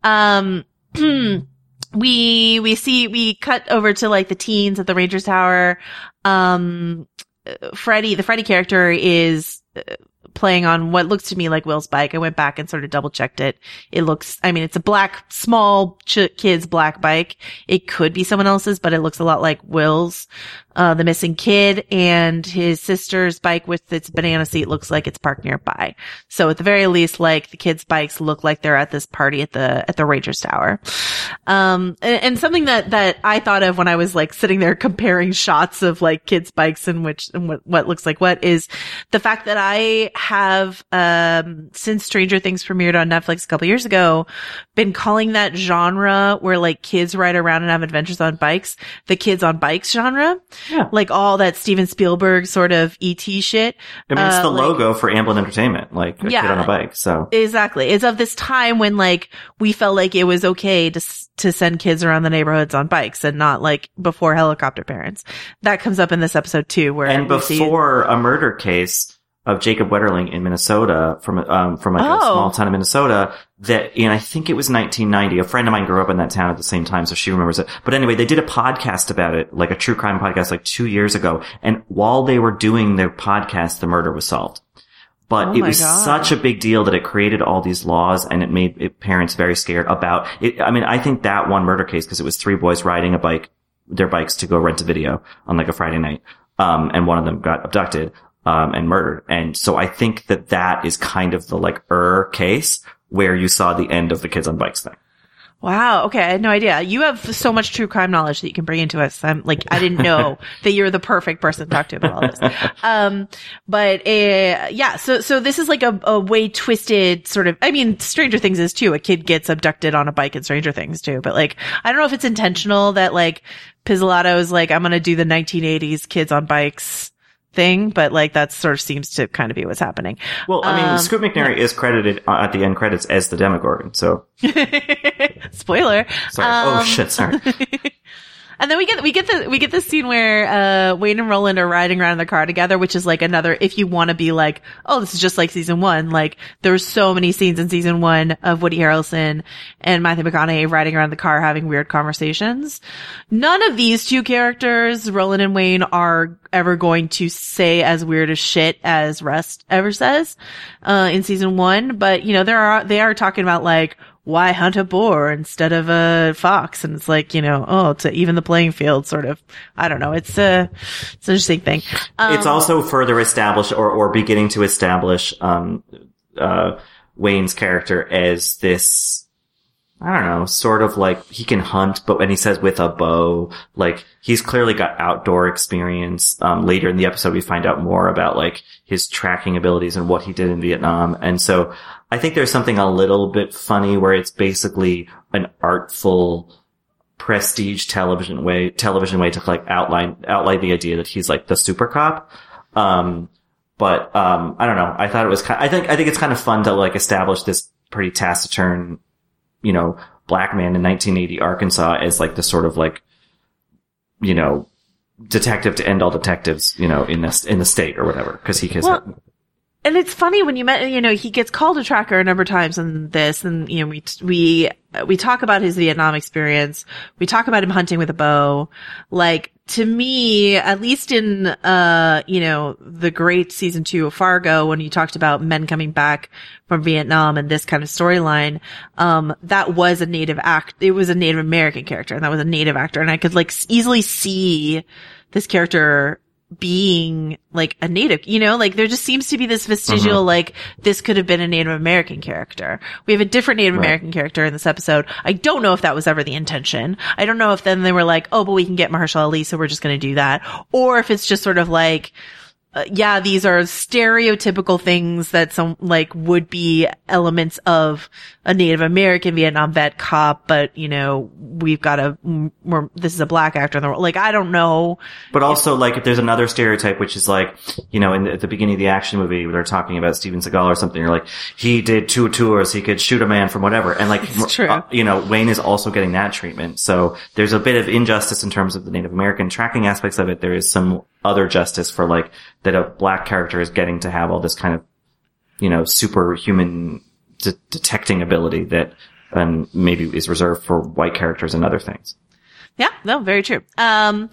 Speaker 5: Um, we, we see, we cut over to like the teens at the Rangers Tower. Um, Freddie, the Freddie character is, uh, playing on what looks to me like Will's bike. I went back and sort of double checked it. It looks, I mean, it's a black, small ch- kid's black bike. It could be someone else's, but it looks a lot like Will's. Uh, the missing kid and his sister's bike with its banana seat looks like it's parked nearby. So at the very least, like the kids' bikes look like they're at this party at the, at the Rangers Tower. Um, and, and something that, that I thought of when I was like sitting there comparing shots of like kids' bikes and which, and what, what looks like what is the fact that I have, um, since Stranger Things premiered on Netflix a couple years ago, been calling that genre where like kids ride around and have adventures on bikes, the kids on bikes genre. Yeah. Like all that Steven Spielberg sort of E T shit.
Speaker 6: I mean, it's
Speaker 5: uh,
Speaker 6: the
Speaker 5: like,
Speaker 6: logo for Amblin Entertainment, like a
Speaker 5: yeah,
Speaker 6: kid on a bike, so.
Speaker 5: Exactly. It's of this time when like we felt like it was okay to to send kids around the neighborhoods on bikes and not like before helicopter parents. That comes up in this episode too, where
Speaker 6: And before
Speaker 5: see-
Speaker 6: a murder case of Jacob Wetterling in Minnesota from, um, from like
Speaker 5: oh.
Speaker 6: a small town in Minnesota that, and I think it was nineteen ninety. A friend of mine grew up in that town at the same time, so she remembers it. But anyway, they did a podcast about it, like a true crime podcast like two years ago. And while they were doing their podcast, the murder was solved. But
Speaker 5: oh
Speaker 6: it was
Speaker 5: God.
Speaker 6: such a big deal that it created all these laws and it made it, parents very scared about it. I mean, I think that one murder case, because it was three boys riding a bike, their bikes to go rent a video on like a Friday night. Um, and one of them got abducted. Um, and murdered. And so I think that that is kind of the like er case where you saw the end of the kids on bikes thing.
Speaker 5: Wow. Okay. I had no idea. You have so much true crime knowledge that you can bring into us. I'm like, I didn't know that you're the perfect person to talk to about all this. Um, but, uh, yeah. So, so this is like a, a way twisted sort of, I mean, Stranger Things is too. A kid gets abducted on a bike in Stranger Things too. But like, I don't know if it's intentional that like Pizzolatto is like, I'm going to do the nineteen eighties kids on bikes thing, but like that sort of seems to kind of be what's happening.
Speaker 6: Well, I mean, um, Scoot McNairy
Speaker 5: yeah.
Speaker 6: is credited at the end credits as the Demogorgon, so.
Speaker 5: Spoiler.
Speaker 6: Sorry.
Speaker 5: Um,
Speaker 6: oh shit, sorry.
Speaker 5: And then we get, we get the, we get this scene where, uh, Wayne and Roland are riding around in the car together, which is like another, if you want to be like, oh, this is just like season one, like there were so many scenes in season one of Woody Harrelson and Matthew McConaughey riding around the car having weird conversations. None of these two characters, Roland and Wayne, are ever going to say as weird as shit as Rust ever says, uh, in season one. But, you know, there are, they are talking about like, why hunt a boar instead of a fox? And it's like, you know, oh, to even the playing field sort of, I don't know. It's a, it's an interesting thing. Um,
Speaker 6: it's also further established or, or beginning to establish, um, uh, Wayne's character as this, I don't know, sort of like he can hunt, but when he says with a bow, like he's clearly got outdoor experience. Um, later in the episode, we find out more about like his tracking abilities and what he did in Vietnam. And so I think there's something a little bit funny where it's basically an artful prestige television way, television way to like outline, outline the idea that he's like the super cop. Um, but, um, I don't know. I thought it was kind I think, I think it's kind of fun to like establish this pretty taciturn, you know, black man in nineteen eighty Arkansas as like the sort of like, you know, detective to end all detectives, you know, in this, in the state or whatever. Cause he has,
Speaker 5: well, and it's funny when you met, you know, he gets called a tracker a number of times in this, and, you know, we, we, we talk about his Vietnam experience. We talk about him hunting with a bow. Like, to me, at least in, uh, you know, the great season two of Fargo, when you talked about men coming back from Vietnam and this kind of storyline, um, that was a native act, it was a Native American character, and that was a native actor. And I could like easily see this character being like a native, you know, like there just seems to be this vestigial, mm-hmm. like this could have been a Native American character. We have a different Native right. American character in this episode. I don't know if that was ever the intention. I don't know if then they were like, oh, but we can get Mahershala Ali, so we're just going to do that. Or if it's just sort of like, Uh, yeah, these are stereotypical things that some, like, would be elements of a Native American Vietnam vet cop, but, you know, we've got a, more, this is a black actor in the world. Like, I don't know.
Speaker 6: But also, like, if there's another stereotype, which is like, you know, in the, at the beginning of the action movie, they're talking about Steven Seagal or something, you're like, he did two tours, he could shoot a man from whatever. And like,
Speaker 5: it's true.
Speaker 6: Uh, you know, Wayne is also getting that treatment. So there's a bit of injustice in terms of the Native American tracking aspects of it. There is some other justice for like, that a black character is getting to have all this kind of, you know, superhuman de- detecting ability that um, maybe is reserved for white characters and other things.
Speaker 5: Yeah, no, very true. Um,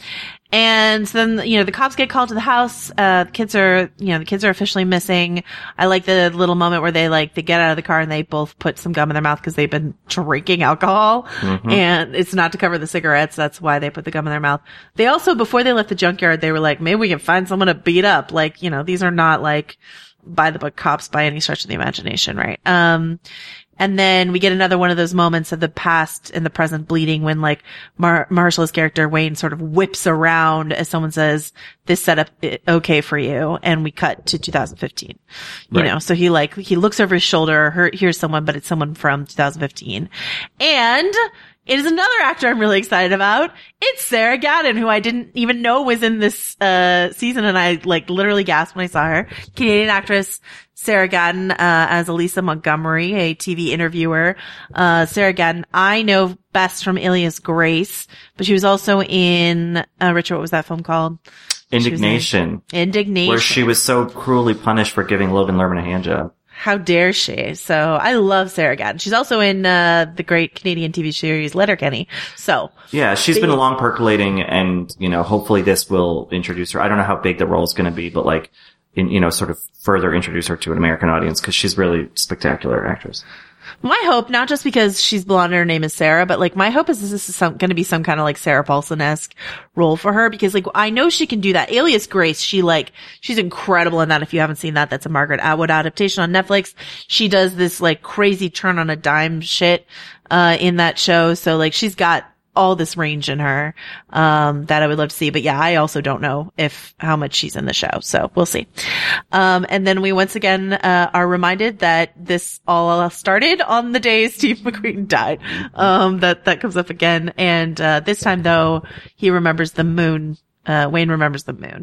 Speaker 5: and then, you know, the cops get called to the house. Uh, the kids are, you know, the kids are officially missing. I like the little moment where they like, they get out of the car and they both put some gum in their mouth because they've been drinking alcohol. Mm-hmm. And it's not to cover the cigarettes. That's why they put the gum in their mouth. They also, before they left the junkyard, they were like, maybe we can find someone to beat up. Like, you know, these are not like by the book cops by any stretch of the imagination, right? Um, And then we get another one of those moments of the past and the present bleeding when like Mar- Mahershala's character Wayne sort of whips around as someone says, this setup okay for you. And we cut to two thousand fifteen, you right. know, so he like, he looks over his shoulder, her, here's someone, but it's someone from two thousand fifteen. And it is another actor I'm really excited about. It's Sarah Gadon, who I didn't even know was in this, uh, season. And I like literally gasped when I saw her. Canadian actress Sarah Gadon, uh, as Elisa Montgomery, a T V interviewer. Uh, Sarah Gadon, I know best from Alias Grace, but she was also in, uh, Richard, what was that film called?
Speaker 6: Indignation.
Speaker 5: Indignation.
Speaker 6: Where she was so cruelly punished for giving Logan Lerman a hand job.
Speaker 5: How dare she? So I love Sarah Gadon. She's also in, uh, the great Canadian T V series Letterkenny. So.
Speaker 6: Yeah, she's been long percolating and, you know, hopefully this will introduce her. I don't know how big the role's going to be, but like, in, you know, sort of further introduce her to an American audience because she's really a spectacular actress.
Speaker 5: My hope, not just because she's blonde and her name is Sarah, but like my hope is this is some, going to be some kind of like Sarah Paulson-esque role for her because like I know she can do that. Alias Grace, she like, she's incredible in that. If you haven't seen that, that's a Margaret Atwood adaptation on Netflix. She does this like crazy turn on a dime shit, uh, in that show. So like she's got all this range in her, um, that I would love to see. But yeah, I also don't know if, how much she's in the show. So we'll see. Um, and then we once again, uh, are reminded that this all started on the day Steve McQueen died. Um, that, that comes up again. And, uh, this time though, he remembers the moon. Uh, Wayne remembers the moon.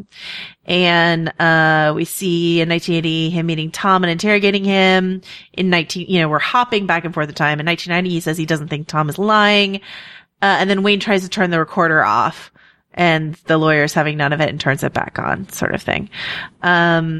Speaker 5: And, uh, we see in nineteen eighty him meeting Tom and interrogating him. In nineteen, you know, we're hopping back and forth the time. In nineteen ninety, he says he doesn't think Tom is lying. Uh, and then Wayne tries to turn the recorder off and the lawyer's having none of it and turns it back on sort of thing. Um,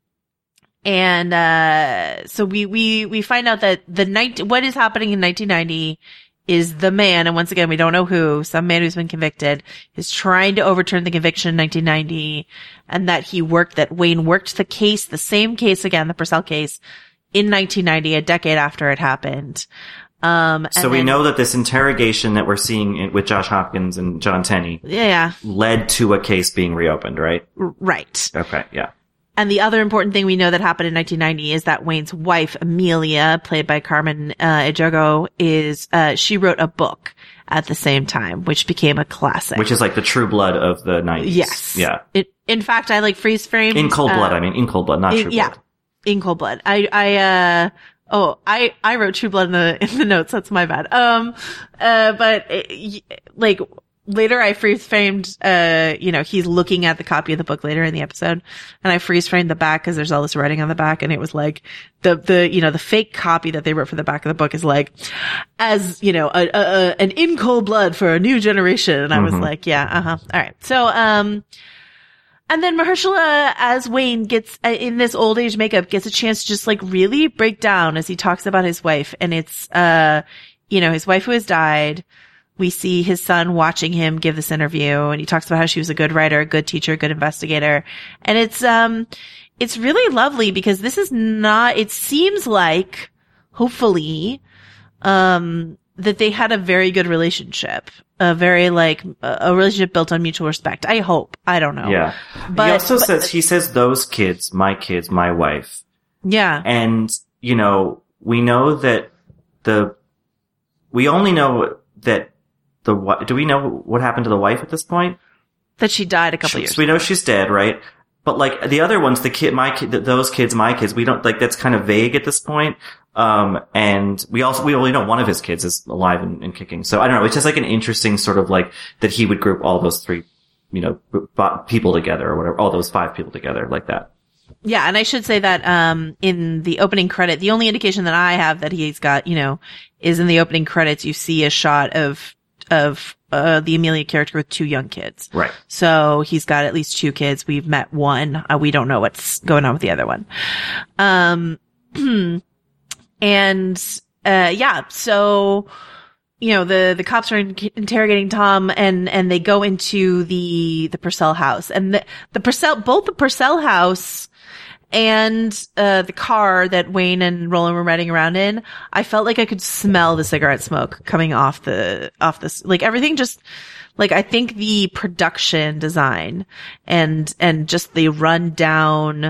Speaker 5: and, uh, so we, we, we find out that the night, what is happening in nineteen ninety is the man, and once again, we don't know who, some man who's been convicted is trying to overturn the conviction in nineteen ninety and that he worked, that Wayne worked the case, the same case again, the Purcell case in nineteen ninety, a decade after it happened. Um,
Speaker 6: so we then, know that this interrogation that we're seeing with Josh Hopkins and John Tenney
Speaker 5: yeah,
Speaker 6: led to a case being reopened, right?
Speaker 5: Right.
Speaker 6: Okay, yeah.
Speaker 5: and the other important thing we know that happened in nineteen ninety is that Wayne's wife, Amelia, played by Carmen uh, Ejogo, is, uh, she wrote a book at the same time, which became a classic.
Speaker 6: Which is like the True Blood of the nineties.
Speaker 5: Yes.
Speaker 6: Yeah.
Speaker 5: It, in fact, I like freeze framed.
Speaker 6: In Cold Blood,
Speaker 5: uh,
Speaker 6: I mean. In Cold Blood, not
Speaker 5: in,
Speaker 6: True
Speaker 5: yeah,
Speaker 6: Blood.
Speaker 5: In Cold Blood. I, I, uh, oh, I, I wrote True Blood in the, in the notes. That's my bad. Um, uh, but, it, like, later I freeze framed, uh, you know, he's looking at the copy of the book later in the episode, and I freeze framed the back because there's all this writing on the back, and it was like, the, the, you know, the fake copy that they wrote for the back of the book is like, as, you know, a, a, a an In Cold Blood for a new generation. And I was
Speaker 6: Mm-hmm.
Speaker 5: like, yeah, uh-huh. All right. So, um, and then Mahershala, as Wayne gets uh, in this old age makeup, gets a chance to just like really break down as he talks about his wife. And it's, uh, you know, his wife who has died. We see his son watching him give this interview, and he talks about how she was a good writer, a good teacher, a good investigator. And it's, um, it's really lovely because this is not, it seems like, hopefully, um, that they had a very good relationship. A very, like, a relationship built on mutual respect. I hope. I don't know.
Speaker 6: Yeah.
Speaker 5: But
Speaker 6: he also
Speaker 5: but,
Speaker 6: says, he says those kids, my kids, my wife.
Speaker 5: Yeah.
Speaker 6: And, you know, we know that the, we only know that the, do we know what happened to the wife at this point?
Speaker 5: That she died a couple
Speaker 6: she,
Speaker 5: years
Speaker 6: So we know she's dead, right? But like the other ones, the kid, my kid, those kids, my kids, we don't, like, that's kind of vague at this point. Um, and we also, we only know one of his kids is alive and, and kicking. So I don't know. It's just like an interesting sort of like that he would group all those three, you know, people together or whatever, all those five people together like that.
Speaker 5: Yeah. And I should say that, um, in the opening credit, the only indication that I have that he's got, you know, is in the opening credits, you see a shot of, of, uh, the Amelia character with two young kids.
Speaker 6: Right.
Speaker 5: So he's got at least two kids. We've met one. Uh, we don't know what's going on with the other one. Um, and, uh, yeah, so, you know, the, the cops are in- interrogating Tom, and, and they go into the, the Purcell house, and the, the Purcell, both the Purcell house and, uh, the car that Wayne and Roland were riding around in, I felt like I could smell the cigarette smoke coming off the, off this, like everything just, like, I think the production design and, and just the rundown,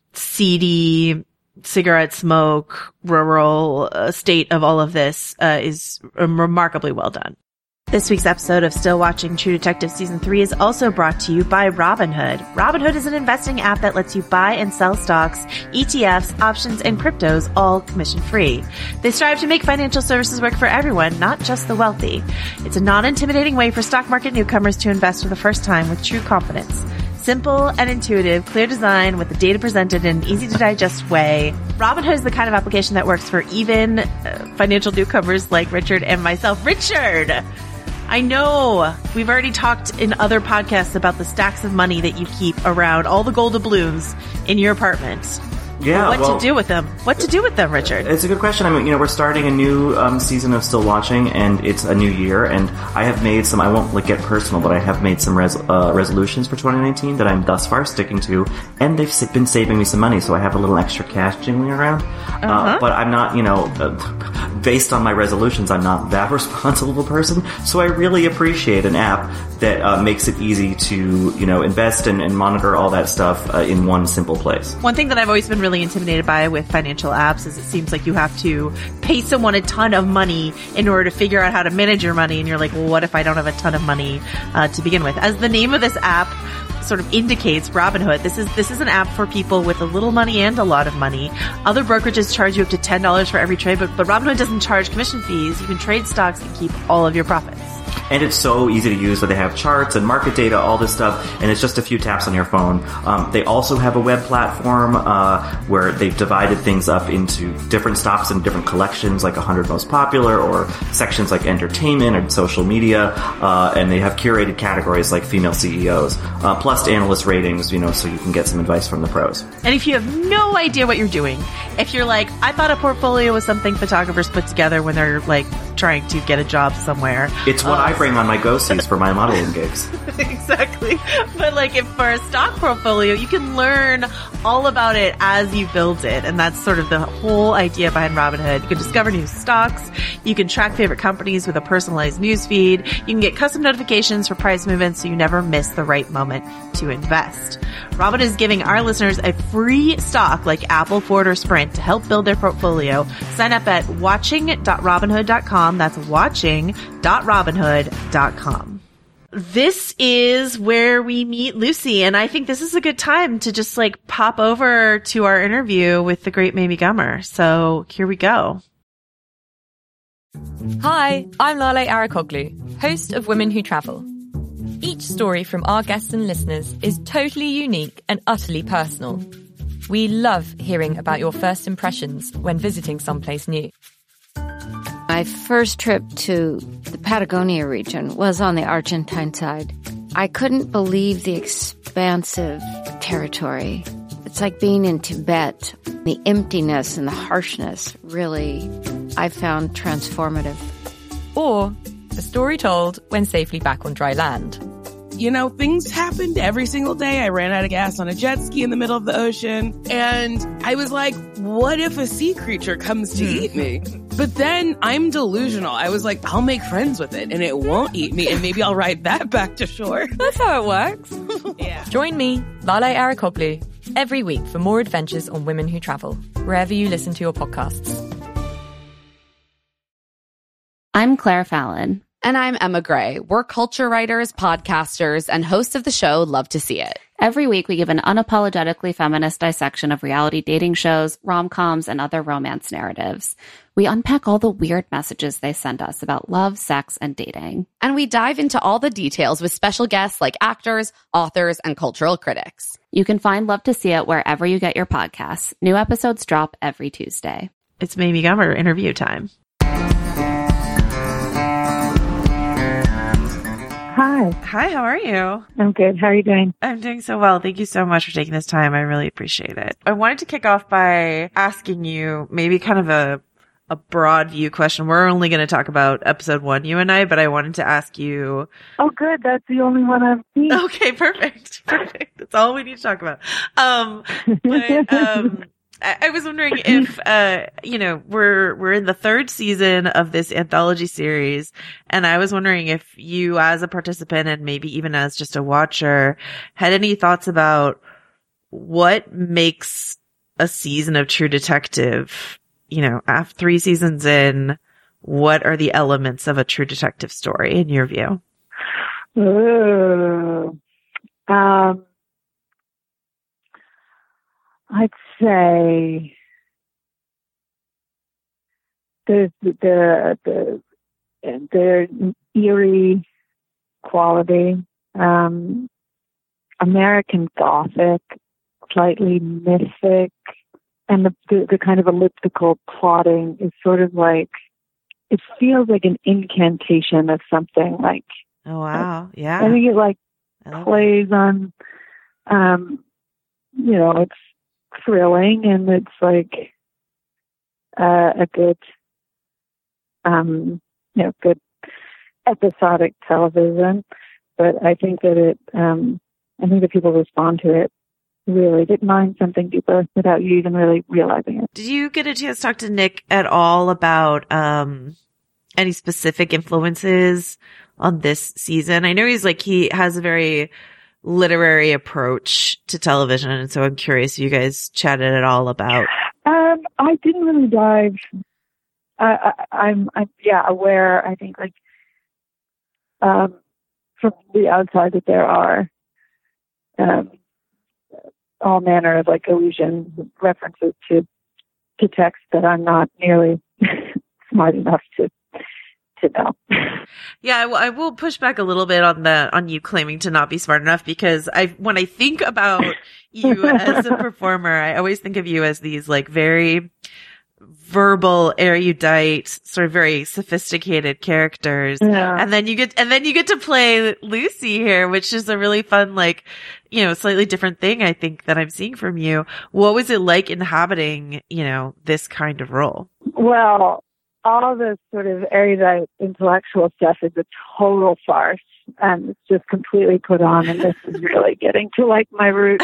Speaker 5: seedy, cigarette smoke, rural uh, state of all of this, uh, is um, remarkably well done. This week's episode of Still Watching True Detective Season three is also brought to you by Robinhood. Robinhood is an investing app that lets you buy and sell stocks, E T Fs, options, and cryptos, all commission-free. They strive to make financial services work for everyone, not just the wealthy. It's a non-intimidating way for stock market newcomers to invest for the first time with true confidence. Simple and intuitive, clear design with the data presented in an easy-to-digest way. Robinhood is the kind of application that works for even uh, financial newcomers like Richard and myself. Richard! I know we've already talked in other podcasts about the stacks of money that you keep around, all the gold doubloons in your apartment.
Speaker 6: Yeah,
Speaker 5: what
Speaker 6: well,
Speaker 5: to do with them? What to do with them, Richard?
Speaker 6: It's a good question. I mean, you know, we're starting a new um, season of Still Watching, and it's a new year. And I have made some. I won't like get personal, but I have made some res- uh, resolutions for twenty nineteen that I'm thus far sticking to, and they've been saving me some money. So I have a little extra cash jingling around. Uh-huh. Uh, but I'm not, you know, uh, based on my resolutions, I'm not that responsible person. So I really appreciate an app that uh, makes it easy to, you know, invest and, and monitor all that stuff uh, in one simple place.
Speaker 5: One thing that I've always been really intimidated by with financial apps is it seems like you have to pay someone a ton of money in order to figure out how to manage your money. And you're like, well, what if I don't have a ton of money uh, to begin with? As the name of this app sort of indicates, Robinhood, this is this is an app for people with a little money and a lot of money. Other brokerages charge you up to ten dollars for every trade, but, but Robinhood doesn't charge commission fees. You can trade stocks and keep all of your profits.
Speaker 6: And it's so easy to use, so they have charts and market data, all this stuff, and it's just a few taps on your phone. Um, they also have a web platform uh, where they've divided things up into different stocks and different collections, like one hundred most popular, or sections like entertainment or social media, uh, and they have curated categories like female C E Os, uh, plus analyst ratings, you know, so you can get some advice from the pros.
Speaker 5: And if you have no idea what you're doing, if you're like, I thought a portfolio was something photographers put together when they're like trying to get a job somewhere.
Speaker 6: It's what
Speaker 5: uh,
Speaker 6: I bring on my go-sees for my modeling gigs.
Speaker 5: Exactly. But like if for a stock portfolio, you can learn all about it as you build it. And that's sort of the whole idea behind Robinhood. You can discover new stocks. You can track favorite companies with a personalized news feed. You can get custom notifications for price movements so you never miss the right moment to invest. Robinhood is giving our listeners a free stock like Apple, Ford, or Sprint to help build their portfolio. Sign up at watching dot robinhood dot com. That's watching dot robinhood dot com. This is where we meet Lucy, and I think this is a good time to just like pop over to our interview with the great Mamie Gummer. So here we go.
Speaker 7: Hi, I'm Lale Arikoglu, host of Women Who Travel. Each story from our guests and listeners is totally unique and utterly personal. We love hearing about your first impressions when visiting someplace new.
Speaker 8: My first trip to the Patagonia region was on the Argentine side. I couldn't believe the expansive territory. It's like being in Tibet. The emptiness and the harshness really, I found transformative.
Speaker 7: Or a story told when safely back on dry land.
Speaker 9: You know, things happened every single day. I ran out of gas on a jet ski in the middle of the ocean. And I was like, what if a sea creature comes to eat me? But then I'm delusional. I was like, I'll make friends with it and it won't eat me. And maybe I'll ride that back to shore.
Speaker 7: That's how it works.
Speaker 9: Yeah.
Speaker 7: Join me, Lale Arikoglu, every week for more adventures on Women Who Travel, wherever you listen to your podcasts.
Speaker 10: I'm Claire Fallon.
Speaker 11: And I'm Emma Gray. We're culture writers, podcasters, and hosts of the show Love to See It.
Speaker 10: Every week, we give an unapologetically feminist dissection of reality dating shows, rom-coms, and other romance narratives. We unpack all the weird messages they send us about love, sex, and dating.
Speaker 11: And we dive into all the details with special guests like actors, authors, and cultural critics.
Speaker 10: You can find Love to See It wherever you get your podcasts. New episodes drop every Tuesday.
Speaker 5: It's Mamie Gummer interview time.
Speaker 12: Hi.
Speaker 5: Hi, how are you?
Speaker 12: I'm good. How are you doing?
Speaker 5: I'm doing so well. Thank you so much for taking this time. I really appreciate it. I wanted to kick off by asking you maybe kind of a a broad view question. We're only going to talk about episode one, you and I, but I wanted to ask you.
Speaker 12: Oh, good. That's the only one I've seen.
Speaker 5: Okay, perfect. Perfect. That's all we need to talk about. Um, but, um, I was wondering if, uh, you know, we're, we're in the third season of this anthology series, and I was wondering if you as a participant and maybe even as just a watcher had any thoughts about what makes a season of True Detective, you know, after three seasons in, what are the elements of a True Detective story in your view?
Speaker 12: Ooh. Um, I'd say there's the, the, the, the eerie quality, um, American Gothic, slightly mythic, and the, the, the kind of elliptical plotting is sort of like, it feels like an incantation of something like,
Speaker 5: oh, wow. Yeah.
Speaker 12: I think it like plays
Speaker 5: that.
Speaker 12: on, um, you know, it's thrilling and it's like uh, a good, um, you know, good episodic television. But I think that it, um, I think that people respond to it really, didn't mind something deeper without you even really realizing it.
Speaker 5: Did you get a chance to talk to Nick at all about um, any specific influences on this season? I know he's like, he has a very literary approach to television, and so I'm curious if you guys chatted at all about.
Speaker 12: Um, I didn't really dive. Uh, I, I'm, I'm, yeah, aware. I think like um, from the outside that there are um, all manner of like allusions, references to to text that I'm not nearly smart enough to to know.
Speaker 5: Yeah, I, w- I will push back a little bit on the on you claiming to not be smart enough, because I when I think about you as a performer, I always think of you as these like very verbal, erudite, sort of very sophisticated characters.
Speaker 12: Yeah.
Speaker 5: And then you get and then you get to play Lucy here, which is a really fun, like, you know, slightly different thing I think that I'm seeing from you. What was it like inhabiting, you know, this kind of role?
Speaker 12: Well, all the sort of erudite intellectual stuff is a total farce, and it's just completely put on, and this is really getting to like my roots.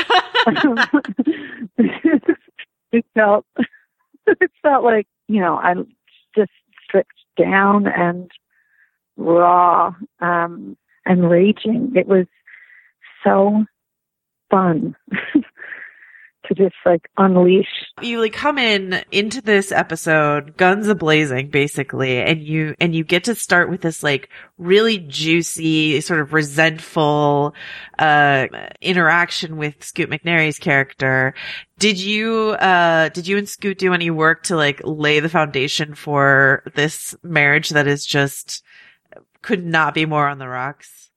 Speaker 12: It felt, it felt like, you know, I'm just stripped down and raw, um, and raging. It was so fun. to just like unleash.
Speaker 5: You like come in into this episode, guns a-blazing, basically, and you, and you get to start with this like really juicy, sort of resentful, uh, interaction with Scoot McNairy's character. Did you, uh, did you and Scoot do any work to like lay the foundation for this marriage that is just, could not be more on the rocks?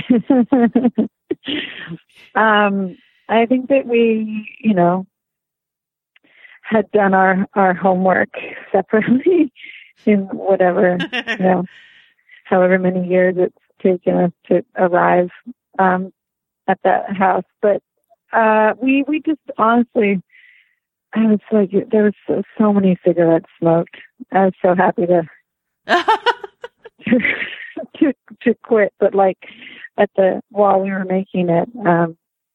Speaker 12: um, I think that we, you know, had done our, our homework separately in whatever, you know, however many years it's taken us to arrive um, at that house. But uh, we we just honestly, I was like, there was so, so many cigarettes smoked. I was so happy to to, to to quit. But like at the while we were making it. Um,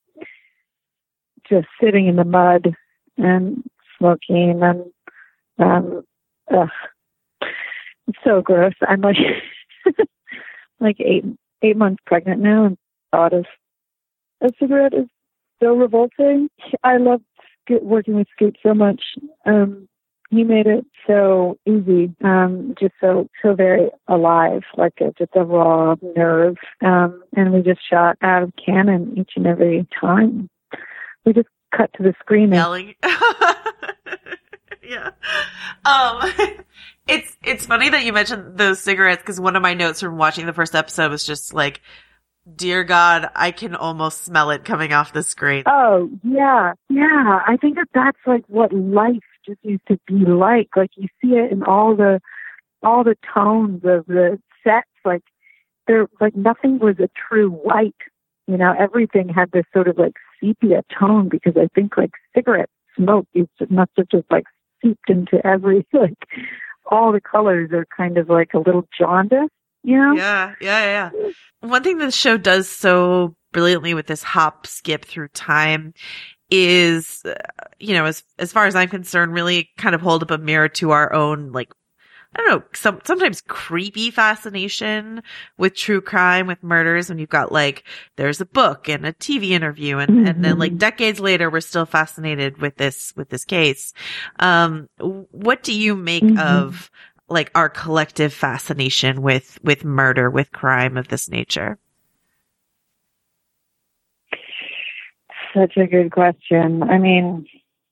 Speaker 12: just sitting in the mud and smoking and um ugh. It's so gross. I'm like like eight eight months pregnant now, and the thought of a cigarette is so revolting. I love working with Scoot so much. Um he made it so easy, um just so so very alive, like a, just a raw nerve. Um and we just shot out of cannon each and every time. We just cut to the screaming.
Speaker 5: Yelling. Yeah. Um, it's, it's funny that you mentioned those cigarettes, because one of my notes from watching the first episode was just like, dear God, I can almost smell it coming off the screen.
Speaker 12: Oh, yeah. Yeah. I think that that's like what life just used to be like. Like you see it in all the, all the tones of the sets. Like there, like nothing was a true white. You know, everything had this sort of like sepia tone, because I think like cigarette smoke is must have just like seeped into every, like all the colors are kind of like a little jaundice, you know?
Speaker 5: Yeah, yeah, yeah. One thing that the show does so brilliantly with this hop skip through time is, uh, you know, as as far as I'm concerned, really kind of hold up a mirror to our own, like, I don't know, some, sometimes creepy fascination with true crime, with murders, when you've got like, there's a book and a T V interview, and, mm-hmm. and then like decades later, we're still fascinated with this, with this case. Um, what do you make mm-hmm. of like our collective fascination with, with murder, with crime of this nature?
Speaker 12: Such a good question. I mean,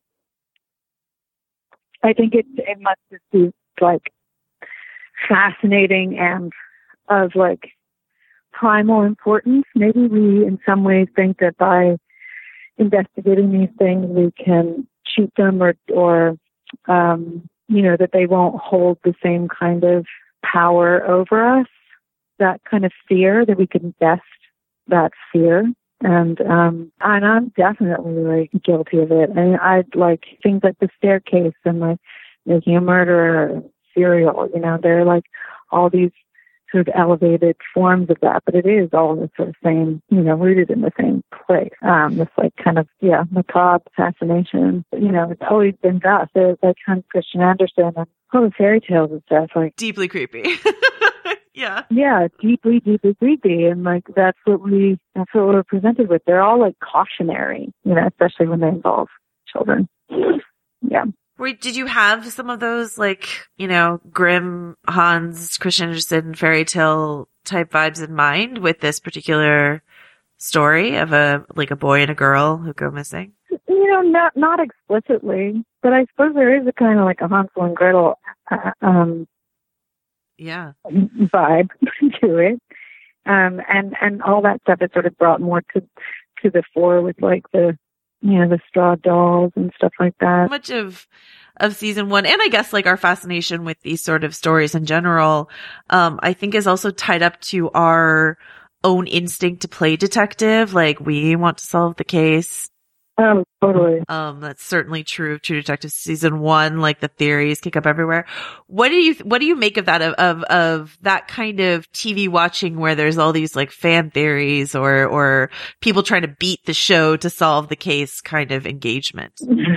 Speaker 12: I think it, it must just be like, fascinating and of like primal importance. Maybe we in some ways think that by investigating these things we can cheat them, or or um you know, that they won't hold the same kind of power over us, that kind of fear, that we can best that fear. And um and I'm definitely like guilty of it. And I'd like things like The Staircase and like Making a Murderer, Serial, you know, they're like all these sort of elevated forms of that, but it is all the sort of same, you know, rooted in the same place. Um, this like kind of, yeah, macabre fascination. You know, it's always been that. There's like Hans Christian Andersen and all the fairy tales and stuff. Like
Speaker 5: deeply creepy. Yeah.
Speaker 12: Yeah, deeply, deeply creepy. And like that's what we that's what we're presented with. They're all like cautionary, you know, especially when they involve children. Yeah.
Speaker 5: Wait, did you have some of those, like, you know, grim Hans Christian Andersen fairy tale type vibes in mind with this particular story of a, like a boy and a girl who go missing?
Speaker 12: You know, not, not explicitly, but I suppose there is a kind of like a Hansel and Gretel, uh, um,
Speaker 5: yeah,
Speaker 12: vibe to it. Um, and, and all that stuff is sort of brought more to, to the fore with like the, you know, the straw dolls and stuff like that.
Speaker 5: Much of, of season one, and I guess like our fascination with these sort of stories in general, um, I think is also tied up to our own instinct to play detective. Like we want to solve the case.
Speaker 12: Um, totally.
Speaker 5: Um, that's certainly true of True Detective season one. Like the theories kick up everywhere. What do you, what do you make of that, of, of, of that kind of T V watching where there's all these like fan theories or, or people trying to beat the show to solve the case kind of engagement?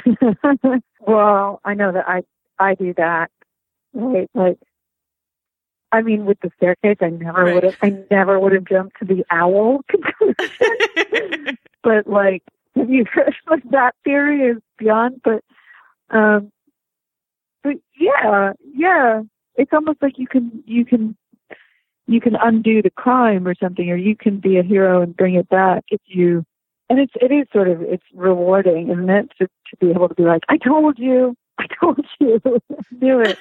Speaker 12: Well, I know that I, I do that. Right. Like, I mean, with The Staircase, I never
Speaker 5: right.
Speaker 12: would have, I never would have jumped to the owl conclusion. But like, if you've heard like that theory is beyond, but, um, but yeah, yeah, it's almost like you can, you can, you can undo the crime or something, or you can be a hero and bring it back if you, and it's, it is sort of, it's rewarding, isn't it? To, to be able to be like, I told you, I told you, I knew it.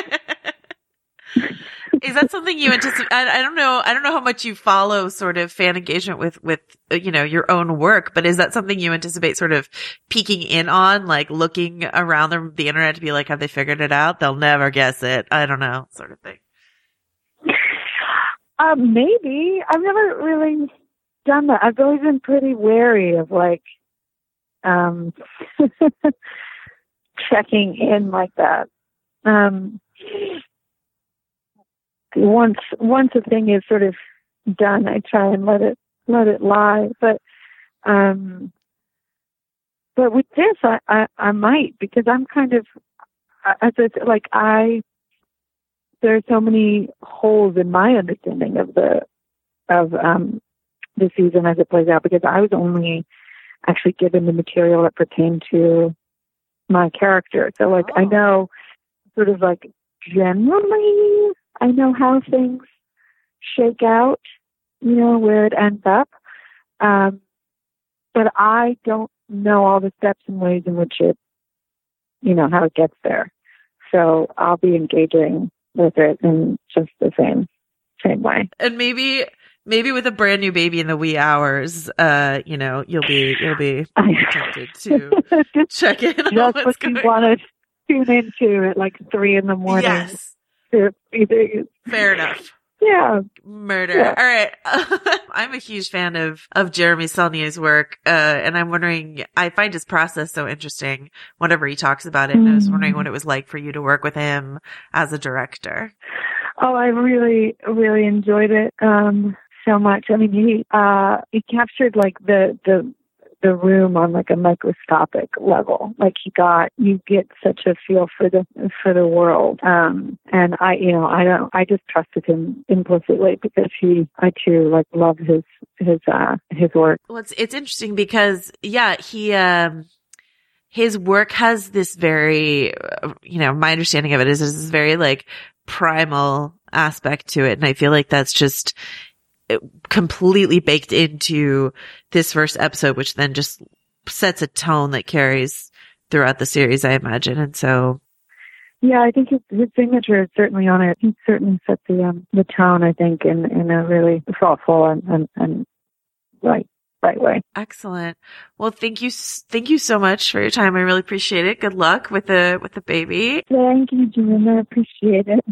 Speaker 5: Is that something you anticipate? I, I don't know. I don't know how much you follow sort of fan engagement with, with, you know, your own work, but is that something you anticipate sort of peeking in on, like looking around the, the internet to be like, have they figured it out? They'll never guess it. I don't know, sort of thing.
Speaker 12: Um, maybe. I've never really done that. I've always been pretty wary of like, um, checking in like that. Um, once, once a thing is sort of done, I try and let it, let it lie. But, um, but with this, I, I, I might, because I'm kind of, as I said, like I, there are so many holes in my understanding of the, of, um, the season as it plays out, because I was only actually given the material that pertained to my character. So like, oh. I know sort of like generally I know how things shake out, you know, where it ends up. Um, but I don't know all the steps and ways in which it, you know, how it gets there. So I'll be engaging with it in just the same, same way.
Speaker 5: And maybe, maybe with a brand new baby in the wee hours, uh, you know, you'll be, you'll be tempted to check in on
Speaker 12: just
Speaker 5: what's
Speaker 12: what
Speaker 5: going
Speaker 12: you want to tune into at like three in the morning.
Speaker 5: Yes. Fair enough.
Speaker 12: Yeah.
Speaker 5: Murder.
Speaker 12: Yeah.
Speaker 5: All right. I'm a huge fan of, of Jeremy Saulnier's work. Uh, and I'm wondering, I find his process so interesting whenever he talks about it. And I was wondering what it was like for you to work with him as a director.
Speaker 12: Oh, I really, really enjoyed it, um, so much. I mean, he, uh, he captured like the, the, the room on like a microscopic level. Like he got, you get such a feel for the, for the world. Um, and I, you know, I don't, I just trusted him implicitly because he, I too, like love his, his, uh, his work.
Speaker 5: Well, it's, it's interesting because, yeah, he, um, his work has this very, uh, you know, my understanding of it is this very like primal aspect to it. And I feel like that's just completely baked into this first episode, which then just sets a tone that carries throughout the series, I imagine. And so,
Speaker 12: yeah, I think his, his signature is certainly on it. He certainly set the um, the tone, I think, in, in a really thoughtful and, and, and right right way.
Speaker 5: Excellent. Well, thank you, thank you so much for your time. I really appreciate it. Good luck with the with the baby.
Speaker 12: Thank you, June. I appreciate it.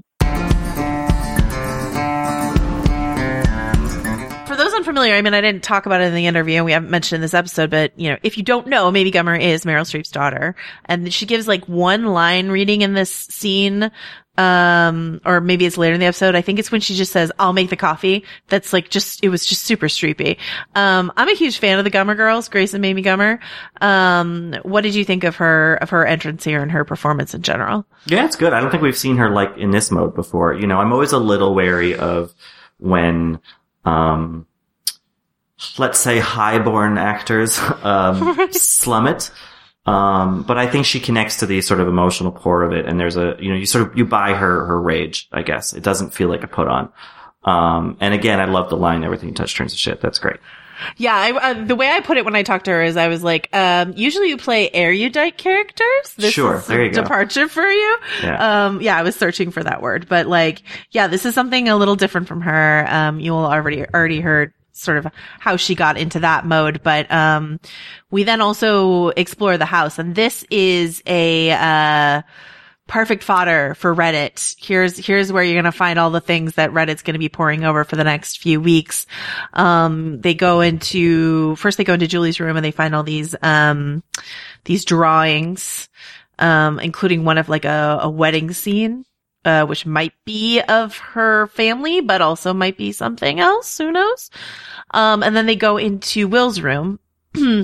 Speaker 5: For those unfamiliar, I mean, I didn't talk about it in the interview and we haven't mentioned in this episode, but, you know, if you don't know, Mamie Gummer is Meryl Streep's daughter. And she gives like one line reading in this scene, um, or maybe it's later in the episode. I think it's when she just says, I'll make the coffee. That's like just, it was just super Streepy. Um, I'm a huge fan of the Gummer girls, Grace and Mamie Gummer. Um, what did you think of her, of her entrance here and her performance in general?
Speaker 6: Yeah, it's good. I don't think we've seen her like in this mode before. You know, I'm always a little wary of when, um, let's say highborn actors, um, right. slum it. Um, but I think she connects to the sort of emotional core of it. And there's a, you know, you sort of, you buy her, her rage, I guess. It doesn't feel like a put on. Um, and again, I love the line, everything you touch turns to shit. That's great.
Speaker 5: Yeah, I, uh, the way I put it when I talked to her is I was like, um, usually you play erudite characters. This
Speaker 6: sure,
Speaker 5: is
Speaker 6: there you
Speaker 5: a
Speaker 6: go.
Speaker 5: Departure for you.
Speaker 6: Yeah.
Speaker 5: Um, yeah, I was searching for that word, but like, yeah, this is something a little different from her. Um, you will already, already heard sort of how she got into that mode, but, um, we then also explore the house, and this is a, uh, perfect fodder for Reddit. Here's, here's where you're going to find all the things that Reddit's going to be pouring over for the next few weeks. Um, they go into, first they go into Julie's room and they find all these, um, these drawings, um, including one of like a, a wedding scene, uh, which might be of her family, but also might be something else. Who knows? Um, and then they go into Will's room.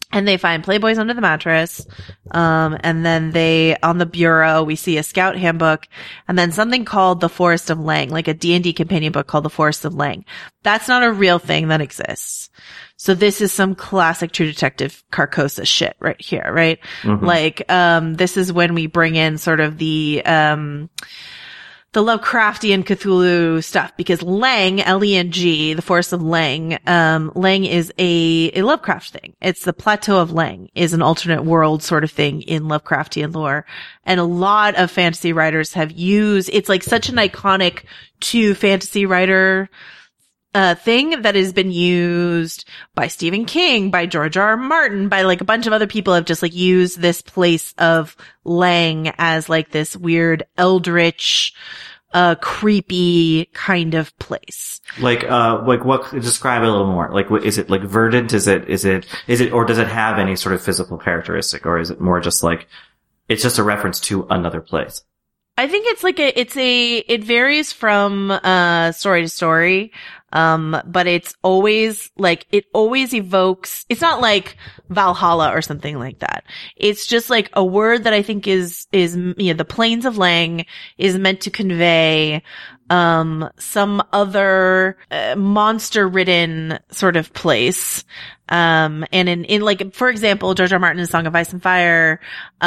Speaker 5: And they find Playboys under the mattress. Um, and then they, on the bureau, we see a scout handbook and then something called the Forest of Lang, like a D and D companion book called the Forest of Lang. That's not a real thing that exists. So this is some classic True Detective Carcosa shit right here, right? Mm-hmm. Like, um, this is when we bring in sort of the, um, the Lovecraftian Cthulhu stuff, because Lang, L E N G, the Forest of Lang, um, Lang is a, a Lovecraft thing. It's the Plateau of Lang is an alternate world sort of thing in Lovecraftian lore. And a lot of fantasy writers have used, it's like such an iconic to fantasy writer Uh, thing that has been used by Stephen King, by George R. R. Martin, by like a bunch of other people have just like used this place of Lang as like this weird eldritch, uh, creepy kind of place.
Speaker 6: Like, uh, like what, describe it a little more. Like, what, is it like verdant? Is it, is it, is it, or does it have any sort of physical characteristic, or is it more just like, it's just a reference to another place?
Speaker 5: I think it's like a, it's a, it varies from, uh, story to story. Um, but it's always like, it always evokes, it's not like Valhalla or something like that. It's just like a word that I think is, is, you know, the Plains of Lang is meant to convey, um, some other, uh, monster ridden sort of place. Um, and in, in like, for example, George R. R. Martin in Song of Ice and Fire,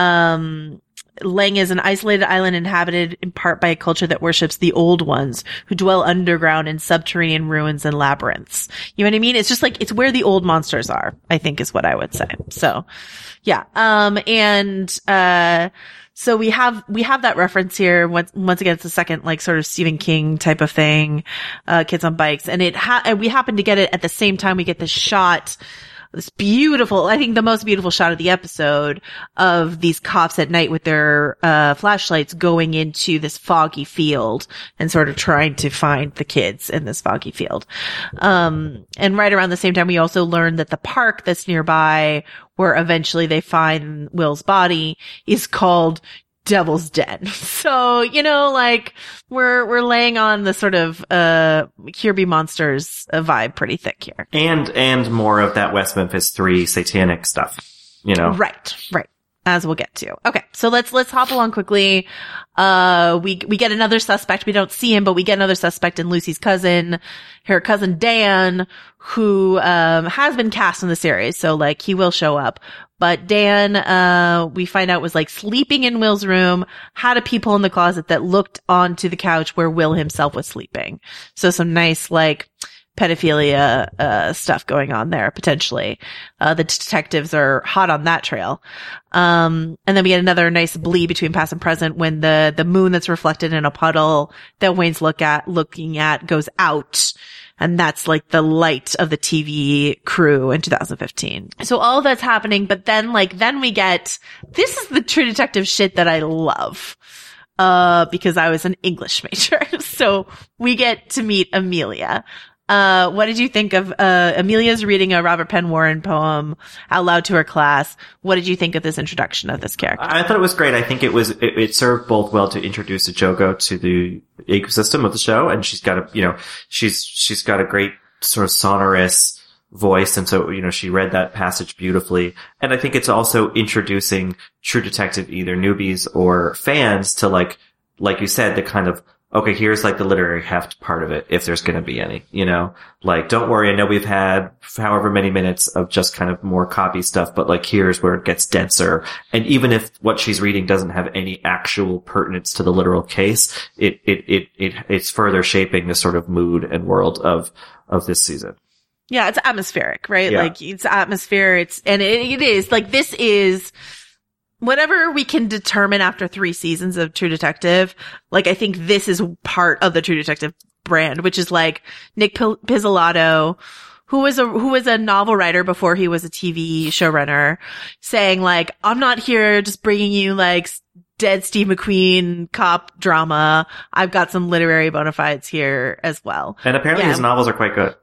Speaker 5: um, Lang is an isolated island inhabited in part by a culture that worships the old ones who dwell underground in subterranean ruins and labyrinths. You know what I mean? It's just like, it's where the old monsters are, I think is what I would say. So, yeah. Um, and, uh, so we have, we have that reference here. Once, once again, it's the second, like, sort of Stephen King type of thing, uh, Kids on Bikes. And it ha, and we happen to get it at the same time we get this shot, this beautiful, I think the most beautiful shot of the episode of these cops at night with their, uh, flashlights going into this foggy field and sort of trying to find the kids in this foggy field. Um, and right around the same time, we also learned that the park that's nearby where eventually they find Will's body is called Devil's Den. So, you know, like, we're, we're laying on the sort of, uh, Kirby Monsters uh, vibe pretty thick here.
Speaker 6: And, and more of that West Memphis three satanic stuff, you know?
Speaker 5: Right, right. As we'll get to. Okay. So let's, let's hop along quickly. Uh, we, we get another suspect. We don't see him, but we get another suspect in Lucy's cousin, her cousin Dan, who, um, has been cast in the series. So like, he will show up. But Dan, uh, we find out was like sleeping in Will's room, had a peephole in the closet that looked onto the couch where Will himself was sleeping. So some nice, like, pedophilia, uh, stuff going on there, potentially. Uh, the detectives are hot on that trail. Um, and then we get another nice bleed between past and present when the, the moon that's reflected in a puddle that Wayne's look at, looking at goes out. And that's like the light of the T V crew in two thousand fifteen. So all of that's happening, but then like, then we get, this is the True Detective shit that I love. Uh, because I was an English major. So we get to meet Amelia. Uh, what did you think of, uh, Amelia's reading a Robert Penn Warren poem out loud to her class? What did you think of this introduction of this character?
Speaker 6: I thought it was great. I think it was, it, it served both well to introduce Jogo to the ecosystem of the show. And she's got a, you know, she's, she's got a great sort of sonorous voice. And so, you know, she read that passage beautifully. And I think it's also introducing True Detective, either newbies or fans, to like, like you said, the kind of, okay, here's like the literary heft part of it, if there's going to be any, you know, like, don't worry. I know we've had however many minutes of just kind of more copy stuff, but like, here's where it gets denser. And even if what she's reading doesn't have any actual pertinence to the literal case, it, it, it, it, it's further shaping the sort of mood and world of, of this season.
Speaker 5: Yeah. It's atmospheric, right?
Speaker 6: Yeah.
Speaker 5: Like, it's atmosphere. It's, and it, it is like, this is, whatever we can determine after three seasons of True Detective, like, I think this is part of the True Detective brand, which is like Nick Pizzolatto, who was a, who was a novel writer before he was a T V showrunner, saying like, I'm not here just bringing you like dead Steve McQueen cop drama. I've got some literary bona fides here as well.
Speaker 6: And apparently
Speaker 5: yeah.
Speaker 6: his novels are quite good.